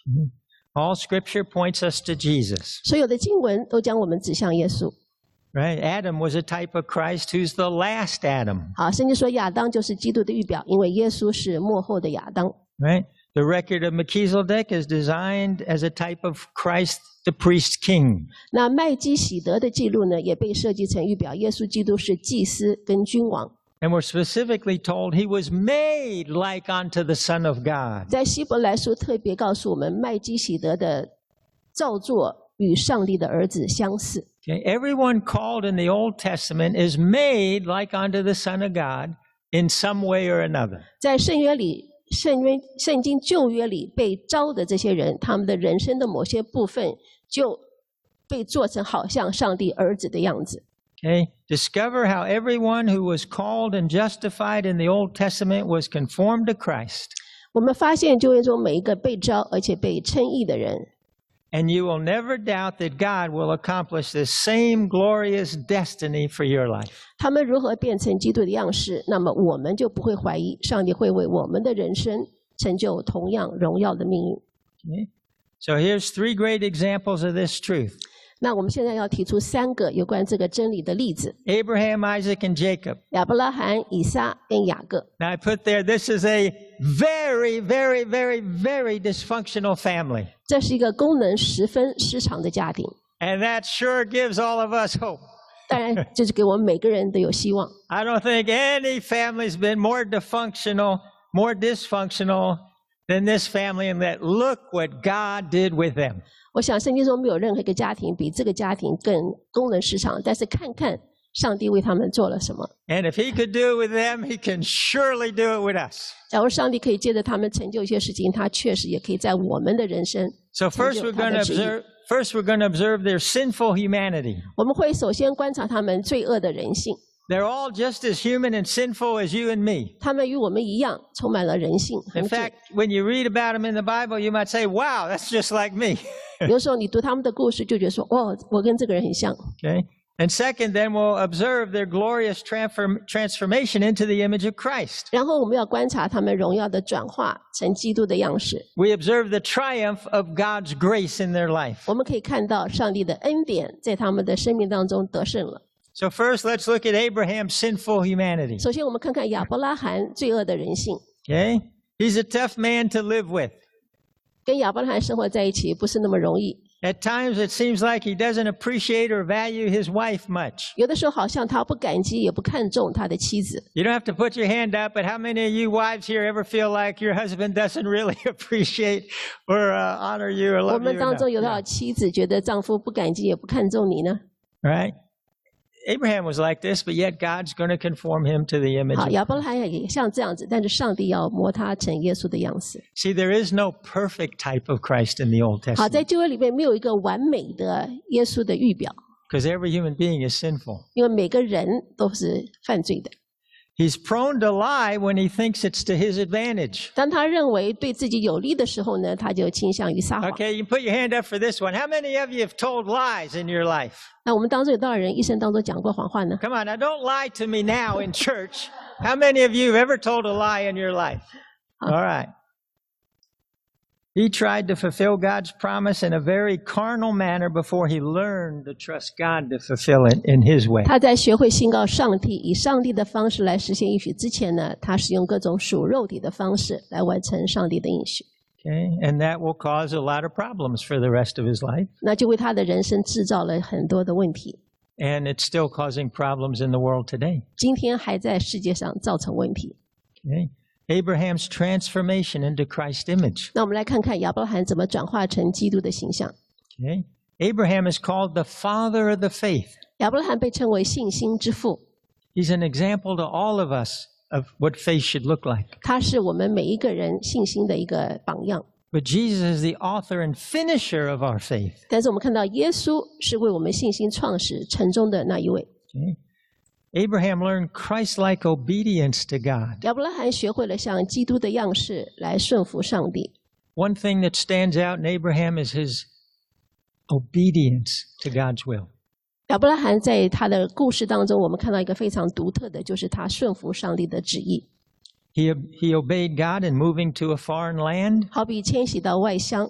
All Scripture points us to Jesus. 所有的经文都将我们指向耶稣。 Right? Adam was a type of Christ who's the last Adam. 好，圣经说亚当就是基督的预表，因为耶稣是末后的亚当。 Right? The record of Melchizedek is designed as a type of Christ, the priest king. 那麦基喜德的记录呢，也被设计成预表耶稣基督是祭司跟君王。 And we're specifically told he was made like unto the Son of God. 在希伯来书特别告诉我们，麦基喜德的造作与上帝的儿子相似。 Okay? Everyone called in the Old Testament is made like unto the Son of God in some way or another. 在圣经旧约里被召的这些人，他们的人生的某些部分就被做成好像上帝儿子的样子。 Okay? Discover how everyone who was called and justified in the Old Testament was conformed to Christ. 我们发现旧约中每一个被召而且被称义的人， And you will never doubt that God will accomplish this same glorious destiny for your life. 他们如何变成基督的样式，那么我们就不会怀疑上帝会为我们的人生成就同样荣耀的命运。 Okay? So here's 3 great examples of this truth. 那我们现在要提出3个有关这个真理的例子： Abraham, Isaac, and Jacob. 亚伯拉罕、以撒跟雅各。 Now I put there, this is a very, very, very, very dysfunctional family. 这是一个功能十分失常的家庭， And that sure gives all of us hope. 当然这是给我们每个人都有希望。 I don't think any family's been more dysfunctional than this family, and that look what God did with them. 我想圣经中没有任何一个家庭比这个家庭更功能失常，但是看看上帝为他们做了什么。 And if he could do it with them, he can surely do it with us. 假如上帝可以借着他们成就一些事情，他确实也可以在我们的人生 So 成 first 就 we're 他 going 的 to 旨意。 observe their sinful humanity. 我们会首先观察他们罪恶的人性， They're all just as human and sinful as you and me. 他们与我们一样，充满了人性 In 和罪。 fact, when you read about them in the Bible, you might say, wow, that's just like me. 有时候你读他们的故事，就觉得说，哦，我跟这个人很像。 Okay? And second, then we'll observe their glorious transformation into the image of Christ. 然后我们要观察他们荣耀的转化成基督的样式。 We observe the triumph of God's grace in their life. 我们可以看到上帝的恩典在他们的生命当中得胜了。 So first, let's look at Abraham's sinful humanity. 首先，我们看看亚伯拉罕罪恶的人性。 Okay? He's a tough man to live with. 跟亚伯拉罕生活在一起不是那么容易， At times, it seems like he doesn't appreciate or value his wife much. 有的时候好像他不感激也不看重他的妻子。 You don't have to put your hand up, but how many of you wives here ever feel like your husband doesn't really appreciate or honor you or 我 love 们 you 当中 enough? 有多少妻子觉得丈夫不感激也不看重你呢？ Right? Abraham was like this, but yet God's going to conform him to the image 好， of 亚伯拉罕也像这样子，但是上帝要磨他成耶稣的样式。 See, there is no perfect type of Christ in the Old 好，在 Testament 旧约里面没有一个完美的耶稣的预表， because every human being is sinful. 因为每个人都是犯罪的。 He's prone to lie when he thinks it's to his advantage. 当他认为对自己有利的时候呢，他就倾向于撒谎。 Okay, you can put your hand up for this one. How many of you have told lies in your life? 那我们当中有多少人一生当中讲过谎话呢？ Come on, now don't lie to me now in church. How many of you have ever told a lie in your life? All right. He tried to fulfill God's promise in a very carnal manner before he learned to trust God to fulfill it in his way. 他在学会信告上帝，以上帝的方式来实现应许之前呢，他使用各种属肉体的方式来完成上帝的应许， Okay, and that will cause a lot of problems for the rest of his life. 那就为他的人生制造了很多的问题， And it's still causing problems in the world today. 今天还在世界上造成问题。 Okay? Abraham's transformation into Christ's image. 那我们来看看亚伯拉罕怎么转化成基督的形象。 Okay? Abraham is called the father of the faith. 亚伯拉罕被称为信心之父， He's an example to all of us of what faith should look like. 他是我们每一个人信心的一个榜样。 But Jesus is the author and finisher of our faith. 但是我们看到耶稣是为我们信心创始成终的那一位。 Okay? Abraham learned Christ-like obedience to God. 亚伯拉罕学会了像基督的样式来顺服上帝。 One thing that stands out in Abraham is his obedience to God's will. 亚伯拉罕在他的故事当中，我们看到一个非常独特的，就是他顺服上帝的旨意。 He obeyed God in moving to a foreign land. 好比迁徙到外乡，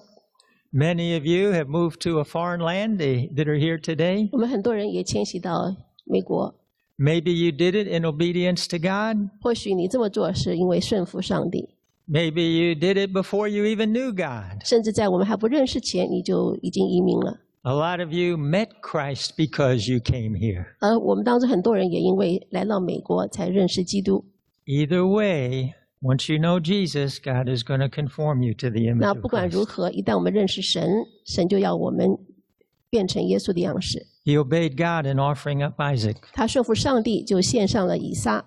Many of you have moved to a foreign land that are here today. 我们很多人也迁徙到美国。 Maybe you did it in obedience to God. 或许你这么做是因为顺服上帝， Maybe you did it before you even knew God. 甚至在我们还不认识前，你就已经移民了。 A lot of you met Christ because you came here. 而我们当中很多人也因为来到美国才认识基督。 Either way, once you know Jesus, God is going to conform you to the image 那 of 不管 Christ. 如何，一旦我们认识神，神就要我们变成耶稣的样式。 He obeyed God in offering up Isaac. 他顺服上帝，就献上了以撒。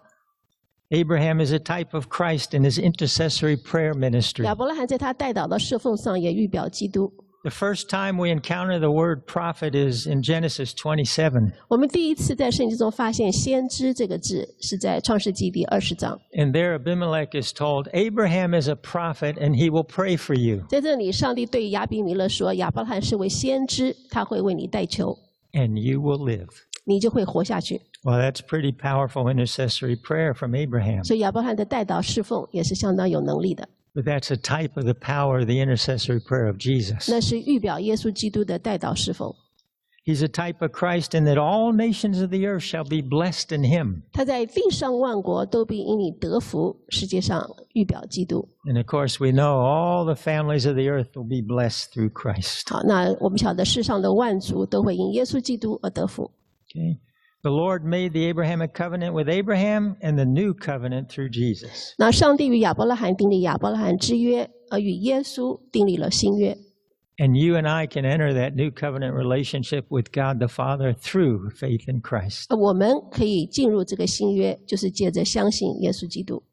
Abraham is a type of Christ in his intercessory prayer ministry. 亚伯拉罕在他代祷的侍奉上也预表基督。 The first time we encounter the word prophet is in Genesis 27. 我们第一次在圣经中发现先知这个字，是在创世纪第20章。 And there Abimelech is told, Abraham is a prophet and he will pray for you. 在这里，上帝对亚比米勒说：“亚伯拉罕是位先知，他会为你代求， And you will live. 你就会活下去。” Well, that's pretty powerful intercessory prayer from Abraham. 所以亚伯拉罕的代祷侍奉也是相当有能力的。 But that's a type of the power of the intercessory prayer of Jesus. 那是预表耶稣基督的代祷侍奉。 He's a type of Christ in that all nations of the earth shall be blessed in him. 他在地上万国都必因你得福，世界上预表基督。 And of course, we know all the families of the earth will be blessed through Christ. 好，那我们晓得世上的万族都会因耶稣基督而得福。 Okay? The Lord made the Abrahamic covenant with Abraham and the new covenant through Jesus. 那上帝与亚伯拉罕订立亚伯拉罕之约，而与耶稣订立了新约。 And you and I can enter that new covenant relationship with God the Father through faith in Christ. 我们可以进入这个新约，就是借着相信耶稣基督。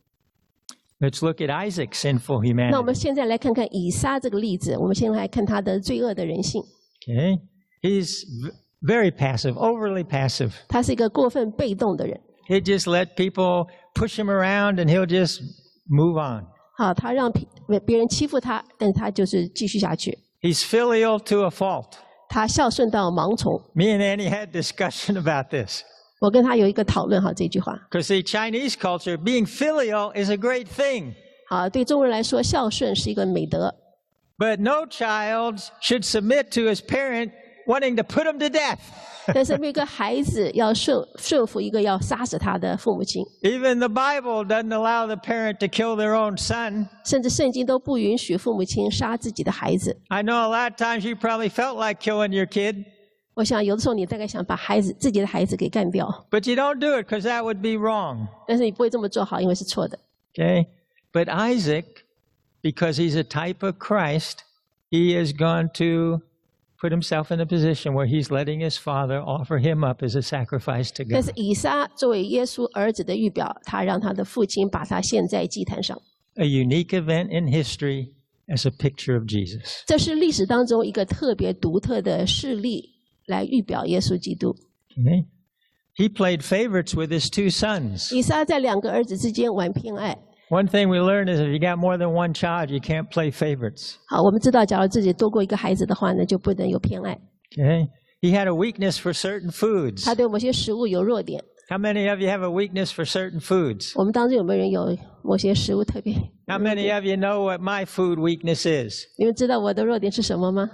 Let's look at Isaac's sinful 那我们 humanity. 现在来看看以撒这个例子。我们先来看他的罪恶的人性。 Okay? He's very passive, overly passive. 他是一个过分被动的人。 He'd just let people push him around and he'll just move on. 好，他让别人欺负他，但是他就是继续下去。 He's filial to a fault. 他孝顺到盲从。 Me and Annie had discussion about this. 我跟他有一个讨论，这句话。 Because see, Chinese culture, being filial is a great thing. 好，对中国人来说，孝顺是一个美德。 But no child should submit to his parent wanting to put him to death. 但是每个孩子要顺服一个要杀死他的父母亲， Even the Bible doesn't allow the parent to kill their own son. 甚至圣经都不允许父母亲杀自己的孩子。 I know a lot of times you probably felt like killing your kid, 我想有的时候你大概想把自己的孩子给干掉， but you don't do it because that would be wrong. 但是你不会这么做好，因为是错的。 Okay? But Isaac, because he's a type of Christ, he is going to put himself in a position where he's letting his father offer him up as a sacrifice to 但是 God. 以撒作为耶稣儿子的预表，他让他的父亲把他献在祭坛上。 A unique event in history as a picture of Jesus. 这是历史当中一个特别独特的事例，来预表耶稣基督。 Okay? He played favorites with his two sons. 以撒在两个儿子之间玩偏爱。 One thing we learned is if you got more than one child, you can't play favorites. 好，我们知道，假如自己多过一个孩子的话呢，就不能有偏爱。 Okay? He had a weakness for certain foods. 他对某些食物有弱点。 How many of you have a weakness for certain foods? 我们当中有没有人有某些食物特别？ How many of you know what my food weakness is? 你们知道我的弱点是什么吗？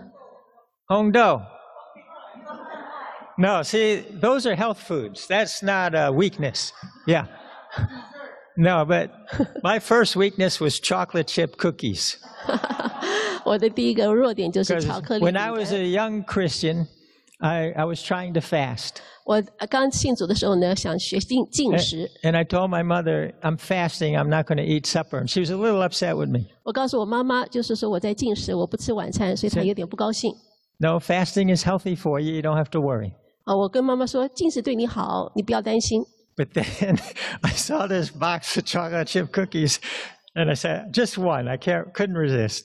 Hongdo. No, see, those are health foods. That's not a weakness. Yeah. No, but my first weakness was chocolate chip cookies. 我的第一个弱点就是 Because 巧克力 when 饼 I was 干。 a young Christian, I was trying to fast. 我刚信主的时候呢，想学禁食。 And I told my mother, I'm fasting, I'm not going to eat supper. And she was a little upset with me. 我告诉我妈妈，就是说我在禁食，我不吃晚餐，所以她有点不高兴。 No, fasting is healthy for you. You don't have to worry. 我跟妈妈说，禁食对你好，你不要担心。 But then I saw this box of chocolate chip cookies, and I said, just one. I couldn't resist.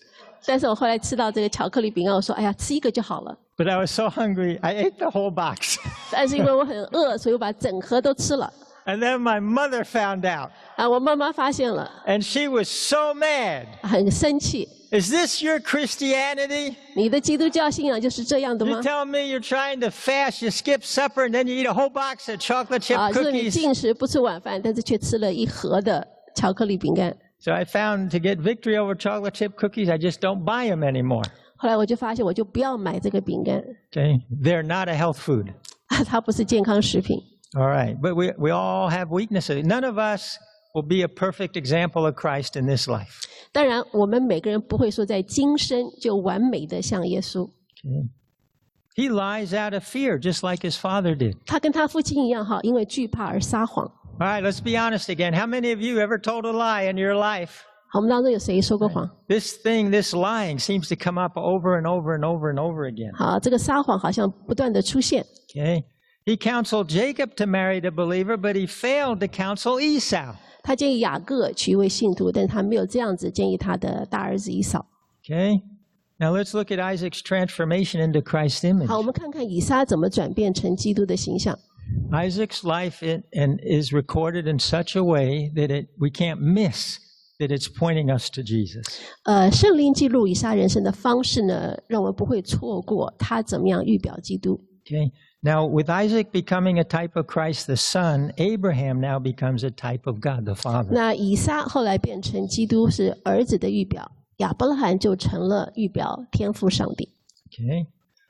但是我后来吃到这个巧克力饼干，我说：“哎呀，吃一个就好了。” But I was so hungry, I ate the whole box. 但是因为我很饿，所以我把整盒都吃了。 And then my mother found out. 我妈妈发现了， And she was so mad. 很生气。 Is this your Christianity? 你的基督教信仰就是这样的 You 吗？ tell me you're trying to fast, you skip supper, and then you eat a whole box of chocolate chip 就是你 cookies. 进食不吃晚饭，但是却吃了一盒的巧克力饼干。 So I found to get victory over chocolate chip cookies, I just don't buy them anymore. 后来我就发现，我就不要买这个饼干， Okay? They're not a health food. 它不是健康食品。 All right. But we all have weaknesses. None of us will be a perfect example of Christ in this life. 当然，我们每个人不会说在今生就完美的像耶稣。 Okay? He lies out of fear, just like his father did. 他跟他父亲一样哈，因为惧怕而撒谎。 All right, let's be honest again. How many of you ever told a lie in your life? 好，我们当中有谁说过谎？ This lying seems to come up over and over and over and over again. 好，这个撒谎好像不断的出现。 Okay? He counseled Jacob to marry the believer, but he failed to counsel Esau. 他建议雅各娶一位信徒，但是他没有这样子建议他的大儿子以扫。 Okay? Now let's look at Isaac's transformation into Christ's image. 好，我们看看以撒怎么转变成基督的形象。 Isaac's life is recorded in such a way that we can't miss that it's pointing us to Jesus. 圣灵记录以撒人生的方式呢，让我们不会错过他怎么样预表基督。 Okay? Now, with Isaac becoming a type of Christ the Son, Abraham now becomes a type of God the Father. 那以撒后来变成基督是儿子的预表，亚伯拉罕就成了预表天父上帝。 Okay?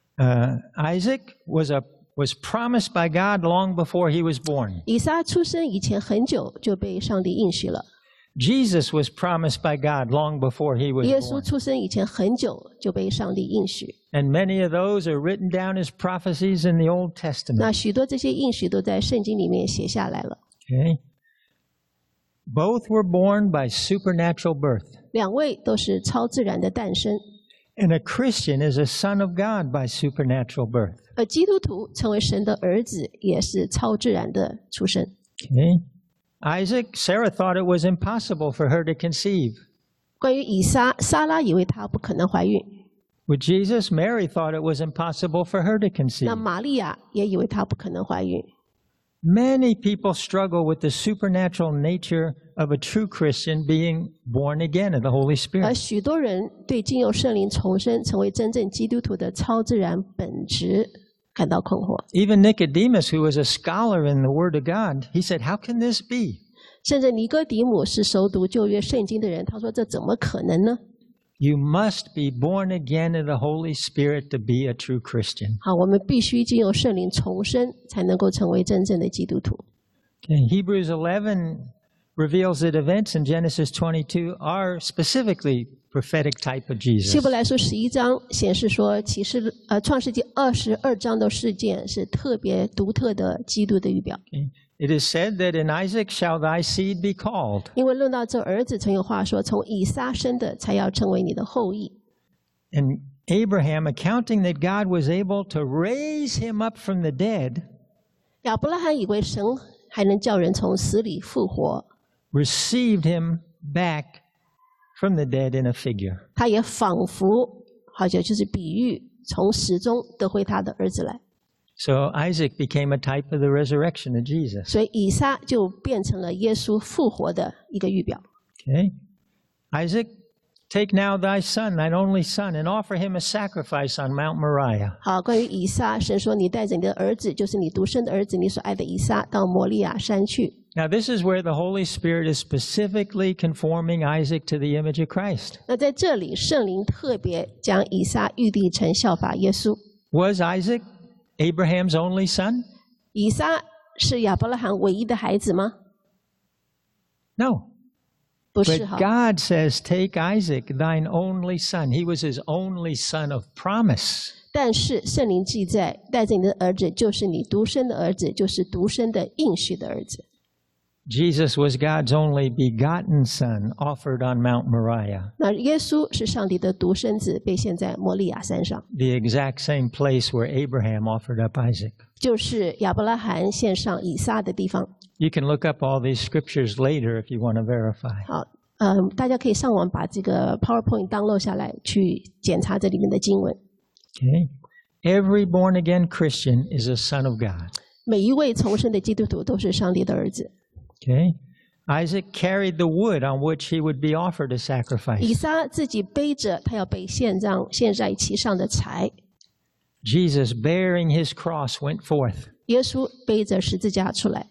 Isaac was promised by God long before he was born. 以撒出生以前很久就被上帝应许了， Jesus was promised by God long before he was 耶稣 born. 出生以前很久就被上帝应许。 And many of those are written down as prophecies in the Old 那 Testament. 许多这些应许都在圣经里面写下来了。 Okay? Both were born by supernatural birth. 两位都是超自然的诞生， And a Christian is a son of God by supernatural birth. 而基督徒成为神的儿子也是超自然的出生。 Okay? Sarah thought it was impossible for her to conceive. 关于以撒，撒拉以为她不可能怀孕， With Jesus, Mary thought it was impossible for her to conceive. 那玛利亚也以为她不可能怀孕。 Many people struggle with the supernatural nature of a true Christian being born again of the Holy 而 Spirit. 许多人对经由圣灵重生、成为真正基督徒的超自然本质感到困惑。 Even Nicodemus, who was a scholar in the Word of God, he said, "How can this be?" 甚至尼哥底母是熟读旧约圣经的人，他说：“这怎么可能呢？” You must be born again of the Holy Spirit to be a true Christian. 好，我们必须经由圣灵重生，才能够成为真正的基督徒。 Okay, Hebrews 11 reveals that events in Genesis 22 are specifically prophetic type of 希 Jesus. 伯来书11章显示说，创世纪22章的事件是特别独特的基督的预表。 Okay. It is said that in Isaac shall thy seed be called. 因为论到这儿子，曾有话说：“从以撒生的，才要成为你的后裔。” And Abraham, accounting that God was able to raise him up from the dead, 亚伯拉罕以为神还能叫人从死里复活， received him back from the dead in a figure. 他也仿佛好像就是比喻，从死中得回他的儿子来。 So Isaac became a type of the resurrection of Jesus. 所以以撒就变成了耶稣复活的一个预表。 Okay? Isaac, take now thy son, thine only son, and offer him a sacrifice on Mount Moriah. 好，关于以撒，神说：“你带着你的儿子，就是你独生的儿子，你所爱的以撒，到摩利亚山去。” Now, this is where the Holy Spirit is specifically conforming Isaac to the image of Christ. 那在这里，圣灵特别将以撒预立成效法耶稣。 Was Isaac Abraham's only son? 以撒是亚伯拉罕唯一的孩子吗？ No. 不是 But 哈。 God says, take Isaac, thine only son. He was his only son of promise. 但是圣灵记载，带着你的儿子，就是你独生的儿子，就是独生的应许的儿子。 Jesus was God's only begotten son offered on Mount Moriah, 那耶稣是上帝的独生子，被献在摩利亚山上， the exact same place where Abraham offered up Isaac. 就是亚伯拉罕献上以撒的地方。 You can look up all these scriptures later if you want to verify. 好， 大家可以上网把这个 PowerPoint download 下来，去检查这里面的经文。 Okay? Every born-again Christian is a son of God. 每一位重生的基督徒都是上帝的儿子。 Okay? Isaac carried the wood on which he would be offered a 以 sacrifice. 撒自己背着他要被献在其上的柴， Jesus, bearing his cross, went forth. 耶稣背着十字架出来。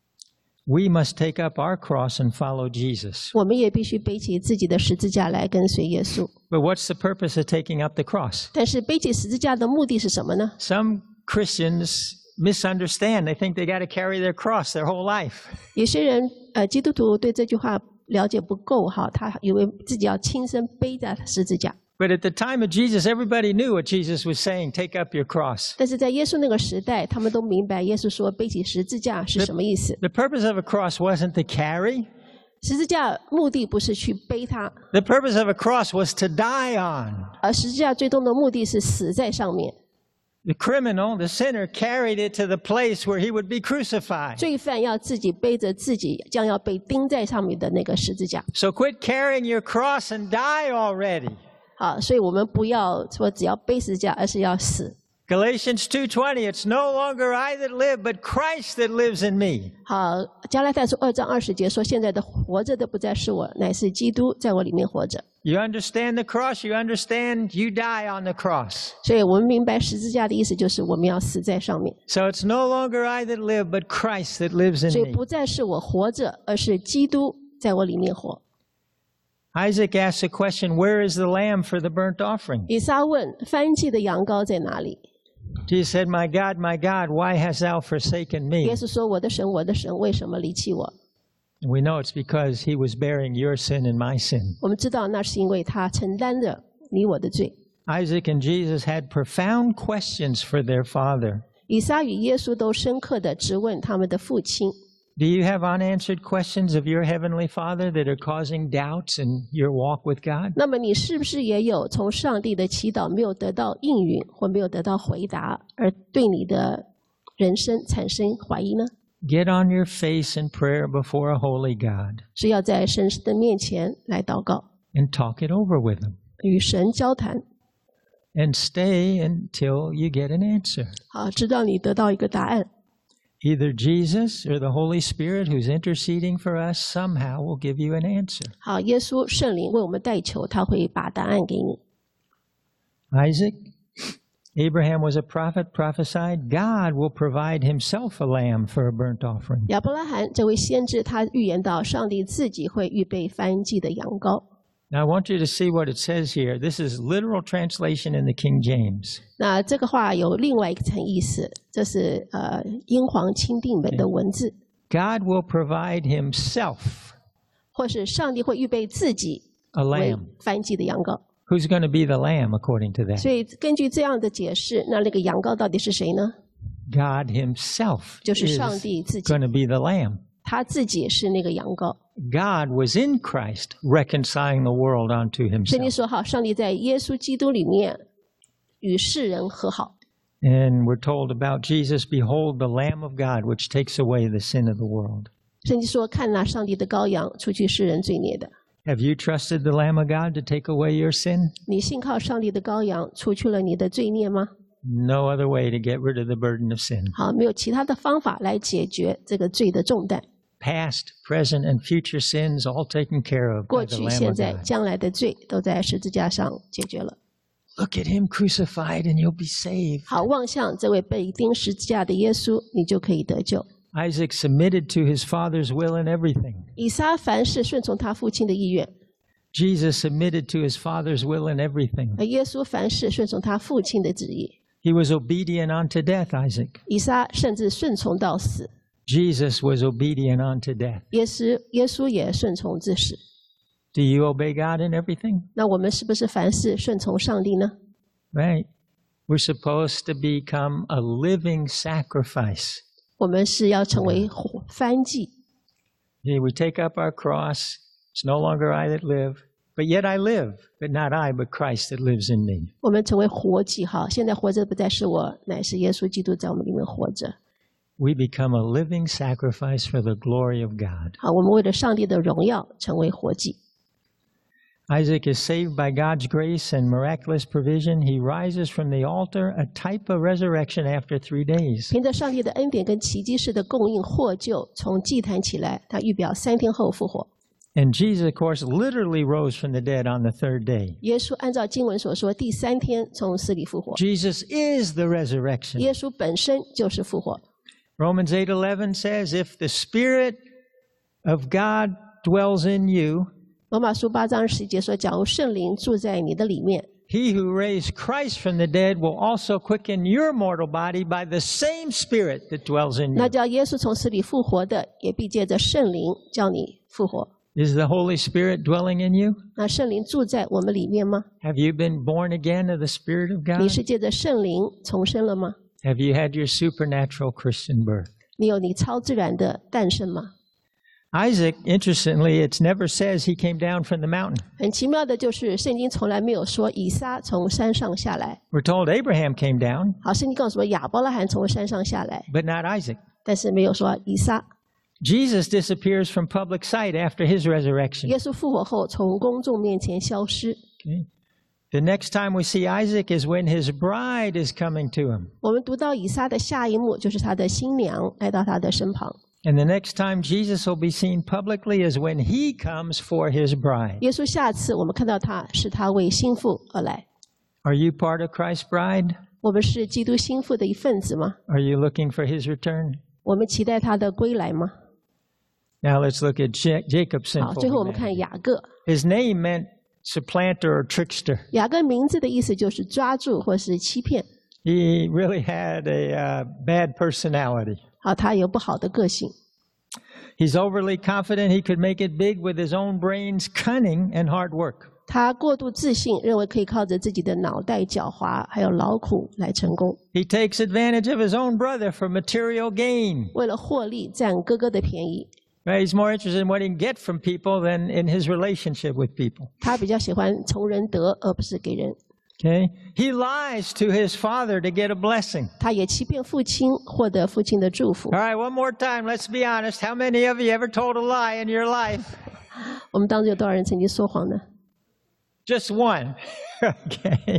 We must take up our cross and follow Jesus. 我们也必须背起自己的十字架来跟随耶稣。 But what's the purpose of taking up the cross? 但是背起十字架的目的是什么呢？ Some Christians misunderstand. They think they got to carry their cross their whole life. 有些人基督徒对这句话了解不够哈，他以为自己要亲身背着十字架。 But at the time of Jesus, everybody knew what Jesus was saying, take up your cross. 但是在耶稣那个时代，他们都明白耶稣说背起十字架是什么意思。 The purpose of a cross wasn't to carry. 十字架目的不是去背它， The purpose of a cross was to die on. 而十字架最终的目的是死在上面。 The criminal, the sinner, carried it to the place where he would be crucified. 罪犯要自己背着自己将要被钉在上面的那个十字架。 So quit carrying your cross and die already. 好，所以我们不要说只要背十字架，而是要死。 Galatians 2:20, it's no longer I that live, but Christ that lives in me. 好，加拉太书2章20节说：“现在的活着的不再是我，乃是基督在我里面活着。” You understand the cross, you understand you die on the cross. 所以我们明白十字架的意思就是我们要死在上面。 So it's no longer I that live, but Christ that lives 所 in 以 me. 不再是我活着，而是基督在我里面活。 Isaac asks the question, where is the lamb for the burnt offering? 以撒问：“燔祭的羊羔在哪里？” Jesus said, my God, why hast thou forsaken 耶 me? 稣说：“我的神，我的神，为什么离弃我 And we know it's because he was bearing your sin and my sin.？” 我们知道那是因为他承担着你我的罪。 Isaac and Jesus had profound questions for their father. 以撒与耶稣都深刻地质问他们的父亲。 Do you have unanswered questions of your heavenly Father that are causing doubts in your walk with God? 那么你是不是也有从上帝的祈祷没有得到应允或没有得到回答，而对你的人生产生怀疑呢？ Get on your face in prayer before a holy God 是要在神的面前来祷告， and talk it over with him 与神交谈， and stay until you get an answer. 好，直到你得到一个答案。 Either Jesus or the Holy Spirit who's interceding for us somehow will give you an answer. 好，耶稣圣灵为我们代求，他会把答案给你。 Isaac, Abraham was a prophet, prophesied, God will provide himself a lamb for a burnt offering. 亚伯拉罕这位先知，他预言到上帝自己会预备燔祭的羊羔。 Now I want you to see what it says here. This is literal translation in the King James. 那这个话有另外一层意思，这是英皇钦定本的文字， God will provide himself 或是上帝会预备自己 a 为 lamb. 燔祭的羊羔。 Who's going to be the lamb according to that? 所以根据这样的解释，那个羊羔到底是谁呢？ God himself 就是 is 上帝自己， going to be the lamb. 他自己是那个羊羔。 God was in Christ reconciling the world unto 圣经 himself. 说好，上帝在耶稣基督里面与世人和好。 And we're told about Jesus, behold the Lamb of God, which takes away the sin of the world. 圣经说，看那上帝的羔羊，除去世人罪孽的。 Have you trusted the Lamb of God to take away your sin? 你信靠上帝的羔羊，除去了你的罪孽吗？ No other way to get rid of the burden of sin. 好，没有其他的方法来解决这个罪的重担。 Past, present, and future sins all taken care of 过 by the 去、 Lamb 现 of 在、 God. 将来的罪都在十字架上解决了。 Look at him crucified and you'll be saved. 好，望向这位被钉十字架的耶稣，你就可以得救。 Isaac submitted to his father's will in everything. 以撒凡事顺从他父亲的意愿， Jesus submitted to his father's will in everything. 而耶稣凡事顺从他父亲的旨意。 He was obedient unto death, Isaac. 以撒甚至顺从到死， Jesus was obedient unto death. 耶稣也顺从至死。 Do you obey God in everything? 那我们是不是凡事顺从上帝呢？ Right. We're supposed to become a living sacrifice. 我们是要成为燔祭。 Yeah, we take up our cross. It's no longer I that live, but yet I live, but not I, but Christ that lives in me. 我们成为活祭。好，现在活着不再是我，乃是耶稣基督在我们里面活着。 We become a living sacrifice for the glory of God. 好，我们为了上帝的荣耀成为活祭。 Isaac is saved by God's grace and miraculous provision. He rises from the altar, a type of resurrection after 3 days. 凭着上帝的恩典跟奇迹式的供应获救，从祭坛起来，他预表3天后复活。 And Jesus, of course, literally rose from the dead on the 3rd day. 耶稣按照经文所说，第3天从死里复活。 Jesus is the resurrection. 耶稣本身就是复活。 Romans 8:11 says, if the Spirit of God dwells in you, 罗马书8章10节说，假如圣灵住在你的里面， He who raised Christ from the dead will also quicken your mortal body by the same Spirit that dwells in 那 you. 叫耶稣从死里复活的，也必借着圣灵叫你复活。 Is the Holy Spirit dwelling in you? 那圣灵住在我们里面吗？ Have you been born again of the Spirit of 你 God? 是借着圣灵重生了吗？ Have you had your supernatural Christian birth? 你有你超自然的诞生吗？ Isaac, interestingly, it never says he came down from the mountain. 很奇妙的就是，圣经从来没有说以撒从山上下来。 We're told Abraham came down, 好，圣经告诉我亚伯拉罕从山上下来， but not Isaac. 但是没有说以撒。 Jesus disappears from public sight after his resurrection. 耶稣复活后从公众面前消失。 Okay. The next time we see Isaac is when his bride is coming to him. 我们读到以撒的下一幕，就是他的新娘来到他的身旁。 And the next time Jesus will be seen publicly is when he comes for his bride. 耶稣下次我们看到他，是他为新妇而来。 Are you part of Christ's bride? 我们是基督新妇的一份子吗？ Are you looking for his return? 我们期待他的归来吗？ Now let's look at Jacob's 好，最后我们 sinful 看 humanity. 雅各。 His name meant supplanter or trickster. 雅各名字的意思就是抓住或是欺骗。 He really had a bad personality. 好，他有不好的个性。 He's overly confident he could make it big with his own brains, cunning, and hard work. 他过度自信，认为可以靠着自己的脑袋狡猾还有劳苦来成功。 He takes advantage of his own brother for material gain. 为了获利，占哥哥的便宜。 Right? He's more interested in what he can get from people than in his relationship with people. 他比较喜欢从人得，而不是给人。 Okay? He lies to his father to get a blessing. 他也欺骗父亲，获得父亲的祝福 All。right, one more time. Let's be honest. How many of you ever told a lie in your life? 我们当中有多少人曾经说谎呢？ Just one. Okay.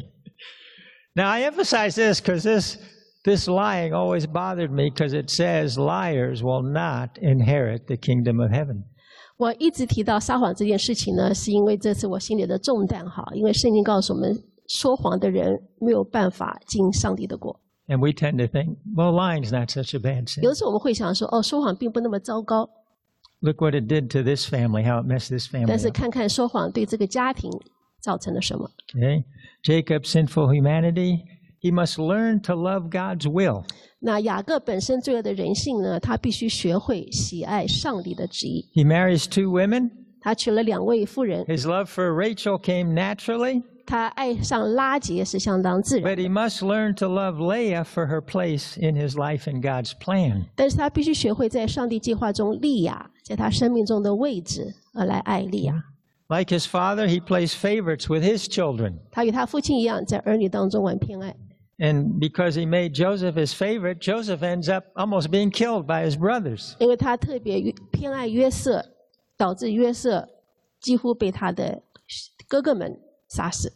Now, I emphasize this because this lying always bothered me because it says liars will not inherit the kingdom of heaven. 我一直提到撒谎这件事情呢，是因为这是我心里的重担哈。因为圣经告诉我们，说谎的人没有办法进上帝的国。 And we tend to think, well, lying's not such a bad sin. 有的时候我们会想说，哦，说谎并不那么糟糕。 Look what it did to this family, how it messed this 但 family 是 up. 看看说谎对这个家庭造成了什么。 Okay? Jacob's sinful humanity, he must learn to love God's will. 那雅各本身罪恶的人性呢，他必须学会喜爱上帝的旨意。 He marries 2 women. 他娶了2位妇人， His love for Rachel came naturally, 他爱上拉结是相当自然 but he must learn to love Leah for her place in his life and God's plan. 但是他必须学会在上帝计划中利亚在他生命中的位置，而来爱利亚。 Like his father, he plays favorites with his children. 他与他父亲一样，在儿女当中玩偏爱。 And because he made Joseph his favorite, Joseph ends up almost being killed by his brothers. 因为他特别偏爱约瑟，导致约瑟几乎被他的哥哥们杀死。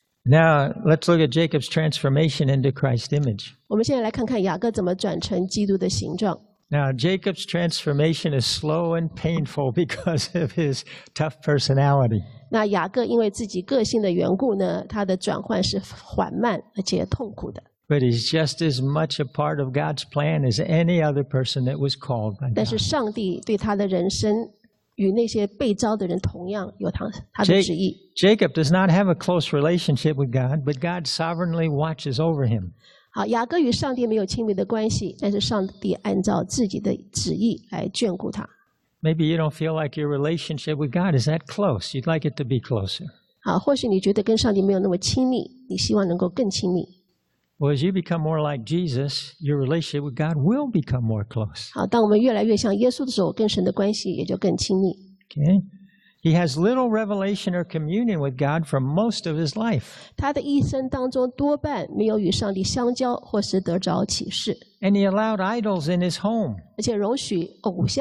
Now, let's look at Jacob's transformation into Christ's image. 我们现在来看看雅各怎么转成基督的形状。 Now, Jacob's transformation is slow and painful because of his tough personality. 那雅各因为自己个性的缘故呢，他的转换是缓慢而且痛苦的。 But he's just as much a part of God's plan as any other person that was called by 但是 God. 上帝对他的人生与那些被招的人同样有他的旨意。 Jacob does not have a close relationship with God, but God sovereignly watches over him. 好，雅各与上帝没有亲密的关系，但是上帝按照自己的旨意来眷顾他。 Maybe you don't feel like your relationship with God is that close. You'd like it to be closer. 好，或许你觉得跟上帝没有那么亲密，你希望能够更亲密。 Well, as you become more like Jesus, your relationship with God will become more close. 好，当我们越来越像耶稣的时候，跟神的关系也就更亲密。 Okay? He has little revelation or communion with God for most of his life. 他的一生当中多半没有与上帝相交，或是得着启示， And he allowed idols in his home. 而且容许偶像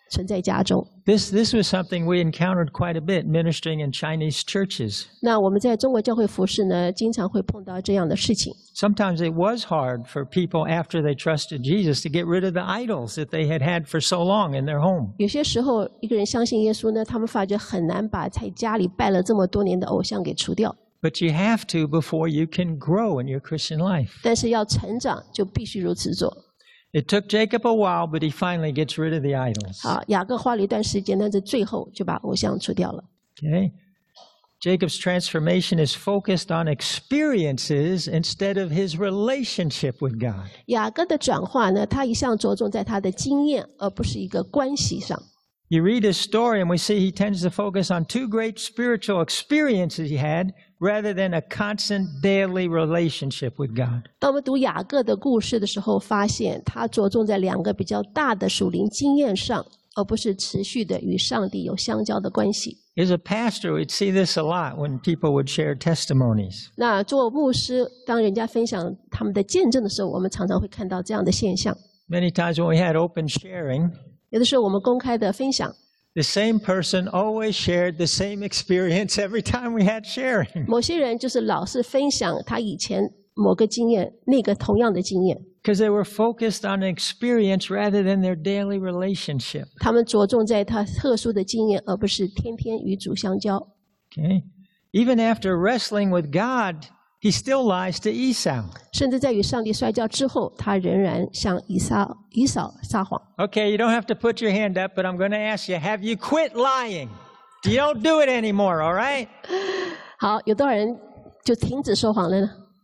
存在家中。 This was something we encountered quite a bit ministering in Chinese churches. 那我们在中国教会服事呢，经常会碰到这样的事情。 Sometimes it was hard for people after they trusted Jesus to get rid of the idols that they had had for so long in their home. 有些时候，一个人相信耶稣呢，他们发觉很难把在家里拜了这么多年的偶像给除掉。 But you have to before you can grow in your Christian life. 但是要成长，就必须如此做。 It took Jacob a while, but he finally gets rid of the idols. 好，雅各花了一段时间，但是最后就把偶像除掉了。 Okay? Jacob's transformation is focused on experiences instead of his relationship with God. 雅各的转化呢，他一向着重在他的经验，而不是一个关系上。 You read his story and we see he tends to focus on two great spiritual experiences he had rather than a constant daily relationship with God. 当我们读雅各的故事的时候，发现他着重在两个比较大的属灵经验上，而不是持续的与上帝有相交的关系。 As a pastor, we'd see this a lot when people would share testimonies. 那做牧师，当人家分享他们的见证的时候，我们常常会看到这样的现象。 Many times when we had open sharing, 有的时候我们公开的分享， the same person always shared the same experience every time we had sharing. 某些人就是老是分享他以前某个经验，那个同样的经验。 Because they were focused on an experience rather than their daily relationship. 他们着重在他特殊的经验，而不是天天与主相交。 Okay? Even after wrestling with God, he still lies to Esau. 甚至在与上帝摔跤之后，他仍然向以扫撒谎。 Okay, you don't have to put your hand up, but I'm going to ask you, have you quit lying? You don't do it anymore, all right? 好，有多少人就停止说谎了呢？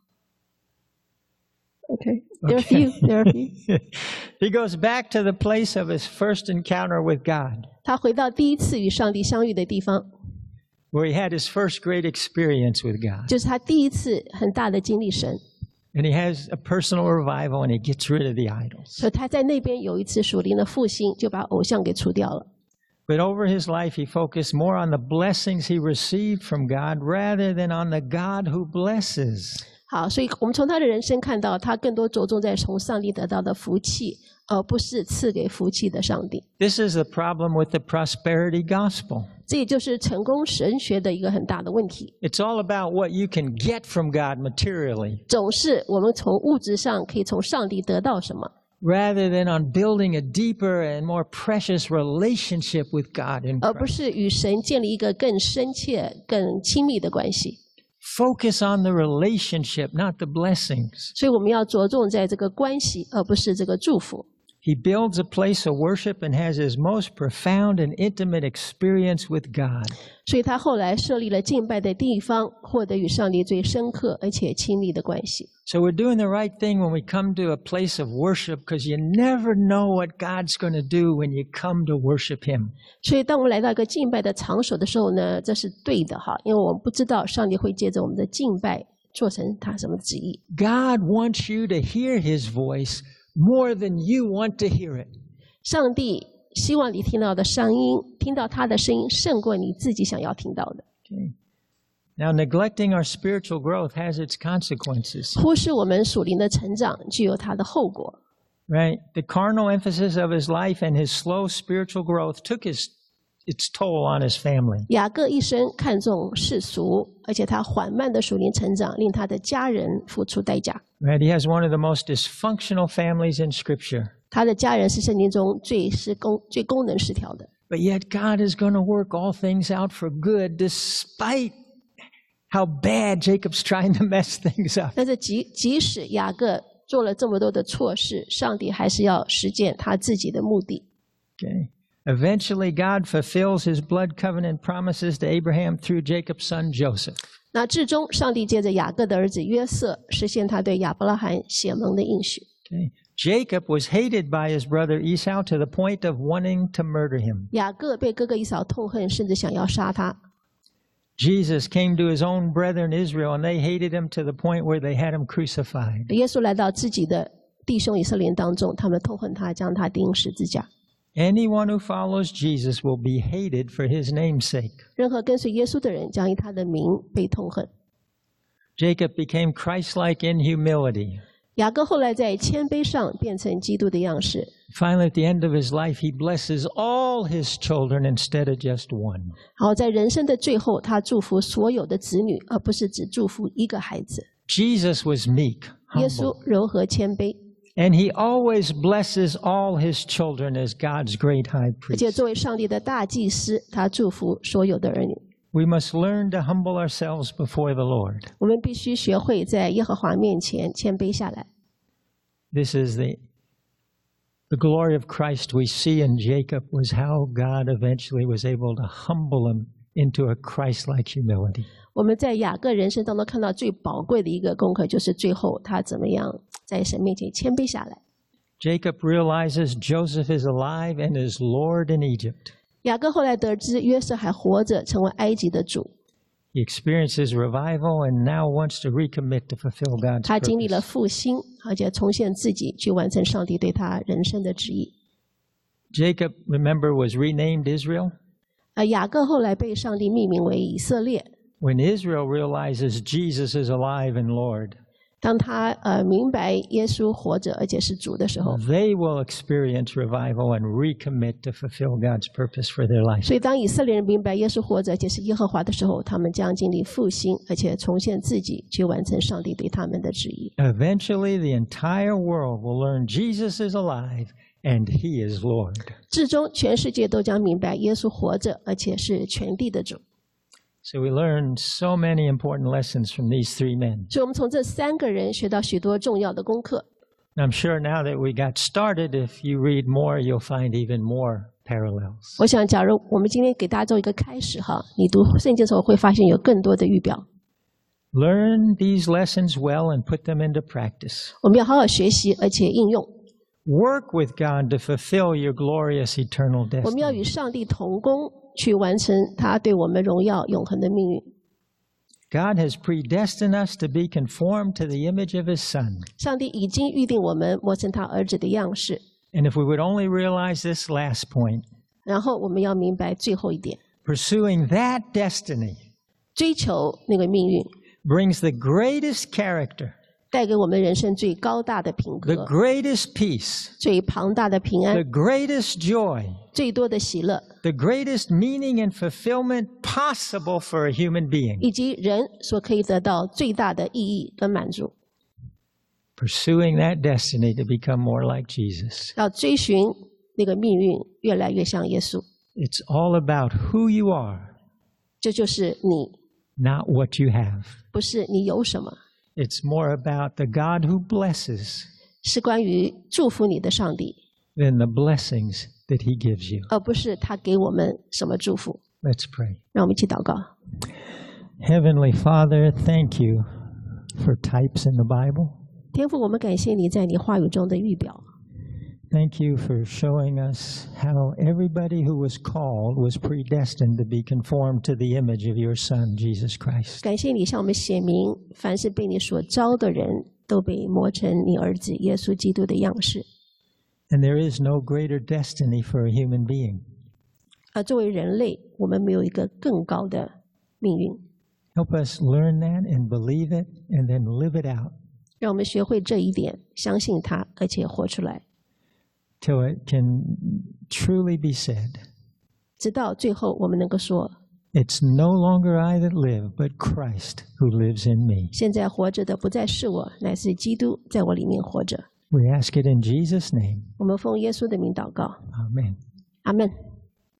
Okay, there are few. There are few. He goes back to the place of his first encounter with God, 他回到第一次与上帝相遇的地方， where he had his first great experience with God. 就是他第一次很大的经历神， And he has a personal revival and he gets rid of the idols. 所以他在那边有一次属灵的复兴，就把偶像给除掉了。 But over his life, he focused more on the blessings he received from God rather than on the God who blesses. 好，所以我们从他的人生看到，他更多着重在从上帝得到的福气，而不是赐给福气的上帝。 This is the problem with the prosperity gospel. 这也就是成功神学的一个很大的问题。 It's all about what you can get from God materially, 总是我们从物质上可以从上帝得到什么， rather than on building a deeper and more precious relationship with God in 而不 Christ. 是与神建立一个更深切、更亲密的关系。 Focus on the relationship, not the blessings. 所以我们要着重在这个关系，而不是这个祝福。 He builds a place of worship and has his most profound and intimate experience with God. 所以他后来设立了敬拜的地方，获得与上帝最深刻而且亲密的关系。 So we're doing the right thing when we come to a place of worship because you never know what God's going to do when you come to worship Him. 所以当我们来到一个敬拜的场所的时候呢，这是对的哈，因为我们不知道上帝会借着我们的敬拜做成他什么旨意。 God wants you to hear His voice more than you want to hear it. 上帝希望你听到的声音，听到他的声音，胜过你自己想要听到的。 Okay. Now, neglecting our spiritual growth has its consequences, 忽视我们属灵的成长，具有它的后果。 right? The carnal emphasis of his life and his slow spiritual growth took its toll on his family. 雅各一生看重世俗，而且他缓慢的属灵成长，令他的家人付出代价。 Right? He has one of the most dysfunctional families in Scripture. 他的家人是圣经中最功能失调的。 But yet God is going to work all things out for good despite how bad Jacob's trying to mess things up. 但是即使雅各做了这么多的错事，上帝还是要实践他自己的目的。 Okay. Eventually, God fulfills his blood covenant promises to Abraham through Jacob's son Joseph. 那至终，上帝借着雅各的儿子约瑟，实现他对亚伯拉罕血盟的应许。 Okay. Jacob was hated by his brother Esau to the point of wanting to murder him. 雅各被哥哥以扫痛恨，甚至想要杀他。 Jesus came to his own brethren Israel, and they hated him to the point where they had him crucified. 耶稣来到自己的弟兄以色列人当中，他们痛恨他，将他钉十字架。 Anyone who follows Jesus will be hated for his name's sake. 任何跟随耶稣的人，将因他的名被痛恨。 Jacob became Christ-like in humility. 雅各后来在谦卑上变成基督的样式。 Finally, at the end of his life, he blesses all his children instead of just one. 好，在人生的最后，他祝福所有的子女，而不是只祝福一个孩子。 Jesus was meek, 耶稣 humble, 柔和谦卑， and he always blesses all his children as God's great high 而且 priest. 作为上帝的大祭司，他祝福所有的儿女。 We must learn to humble ourselves before the Lord. 我们必须学会在耶和华面前谦卑下来。 This is the glory of Christ we see in Jacob was how God eventually was able to humble him into a Christ-like humility. 我们在雅各人生当中看到最宝贵的一个功课，就是最后他怎么样在神面前谦卑下来。 Jacob realizes Joseph is alive and is Lord in Egypt. 雅各后来得知约瑟还活着，成为埃及的主。 He experiences revival and now wants to recommit to fulfill God's 他经历了 purpose. 复兴，而且重现自己，去完成上帝对他人生的旨意。 Jacob, remember, was renamed Israel. 雅各后来被上帝命名为以色列。 When Israel realizes Jesus is alive and Lord, 当他明白耶稣活着，而且是主的时候， they will experience revival and recommit to fulfill God's purpose for their life. 所以当以色列人明白耶稣活着，而且是耶和华的时候，他们将经历复兴，而且重现自己，去完成上帝对他们的旨意。 Eventually, the entire world will learn Jesus is alive and he is Lord. 至终，全世界都将明白耶稣活着，而且是全地的主。 So we learn so many important lessons from these three men. 所以，我们从这三个人学到许多重要的功课。 I'm sure now that we got started, if you read more, you'll find even more parallels. 我想，假如我们今天给大家做一个开始哈，你读圣经的时候会发现有更多的预表。 Learn these lessons well and put them into practice. 我们要好好学习，而且应用。 Work with God to fulfill your glorious eternal 我们要 destiny. 与上帝同工，去完成他对我们荣耀永恒的命运。 God has predestined us to be conformed to the image of his Son. 上帝已经预定我们磨成他儿子的样式， And if we would only realize this last point, 然后我们要明白最后一点， pursuing that destiny 追求那个命运， brings the greatest character, 带给我们人生最高大的品 the 格， greatest peace, 最庞大的平 the 安， greatest joy, 最多的喜乐， the greatest meaning and fulfillment possible for a human being. 以及人所可以得到最大的意义跟满足。 Pursuing that destiny to become more like Jesus. 要追寻那个命运，越来越像耶稣。 It's all about who you are, 这就是你， not what you have. 不是你有什么， It's more about the God who blesses 是关于祝福你的上帝， than the blessings that he gives you. 而不是他给我们什么祝福。 Let's pray. 让我们一起祷告。 Heavenly Father, thank you for types in the Bible. 天父，我们感谢你在你话语中的预表， Thank you for showing us how everybody who was called was predestined to be conformed to the image of your Son, Jesus Christ. 感谢你向我们显明，凡是被你所招的人都被磨成你儿子耶稣基督的样式。 And there is no greater destiny for a human being. 而作为人类，我们没有一个更高的命运。 Help us learn that and believe it and then live it out 让我们学会这一点，相信它，而且活出来， till it can truly be said, 直到最后我们能够说： it's no longer I that live, but Christ who lives in me. 现在活着的不再是我，乃是基督在我里面活着。 We ask it in Jesus' name. 我们奉耶稣的名祷告， Amen. 阿门。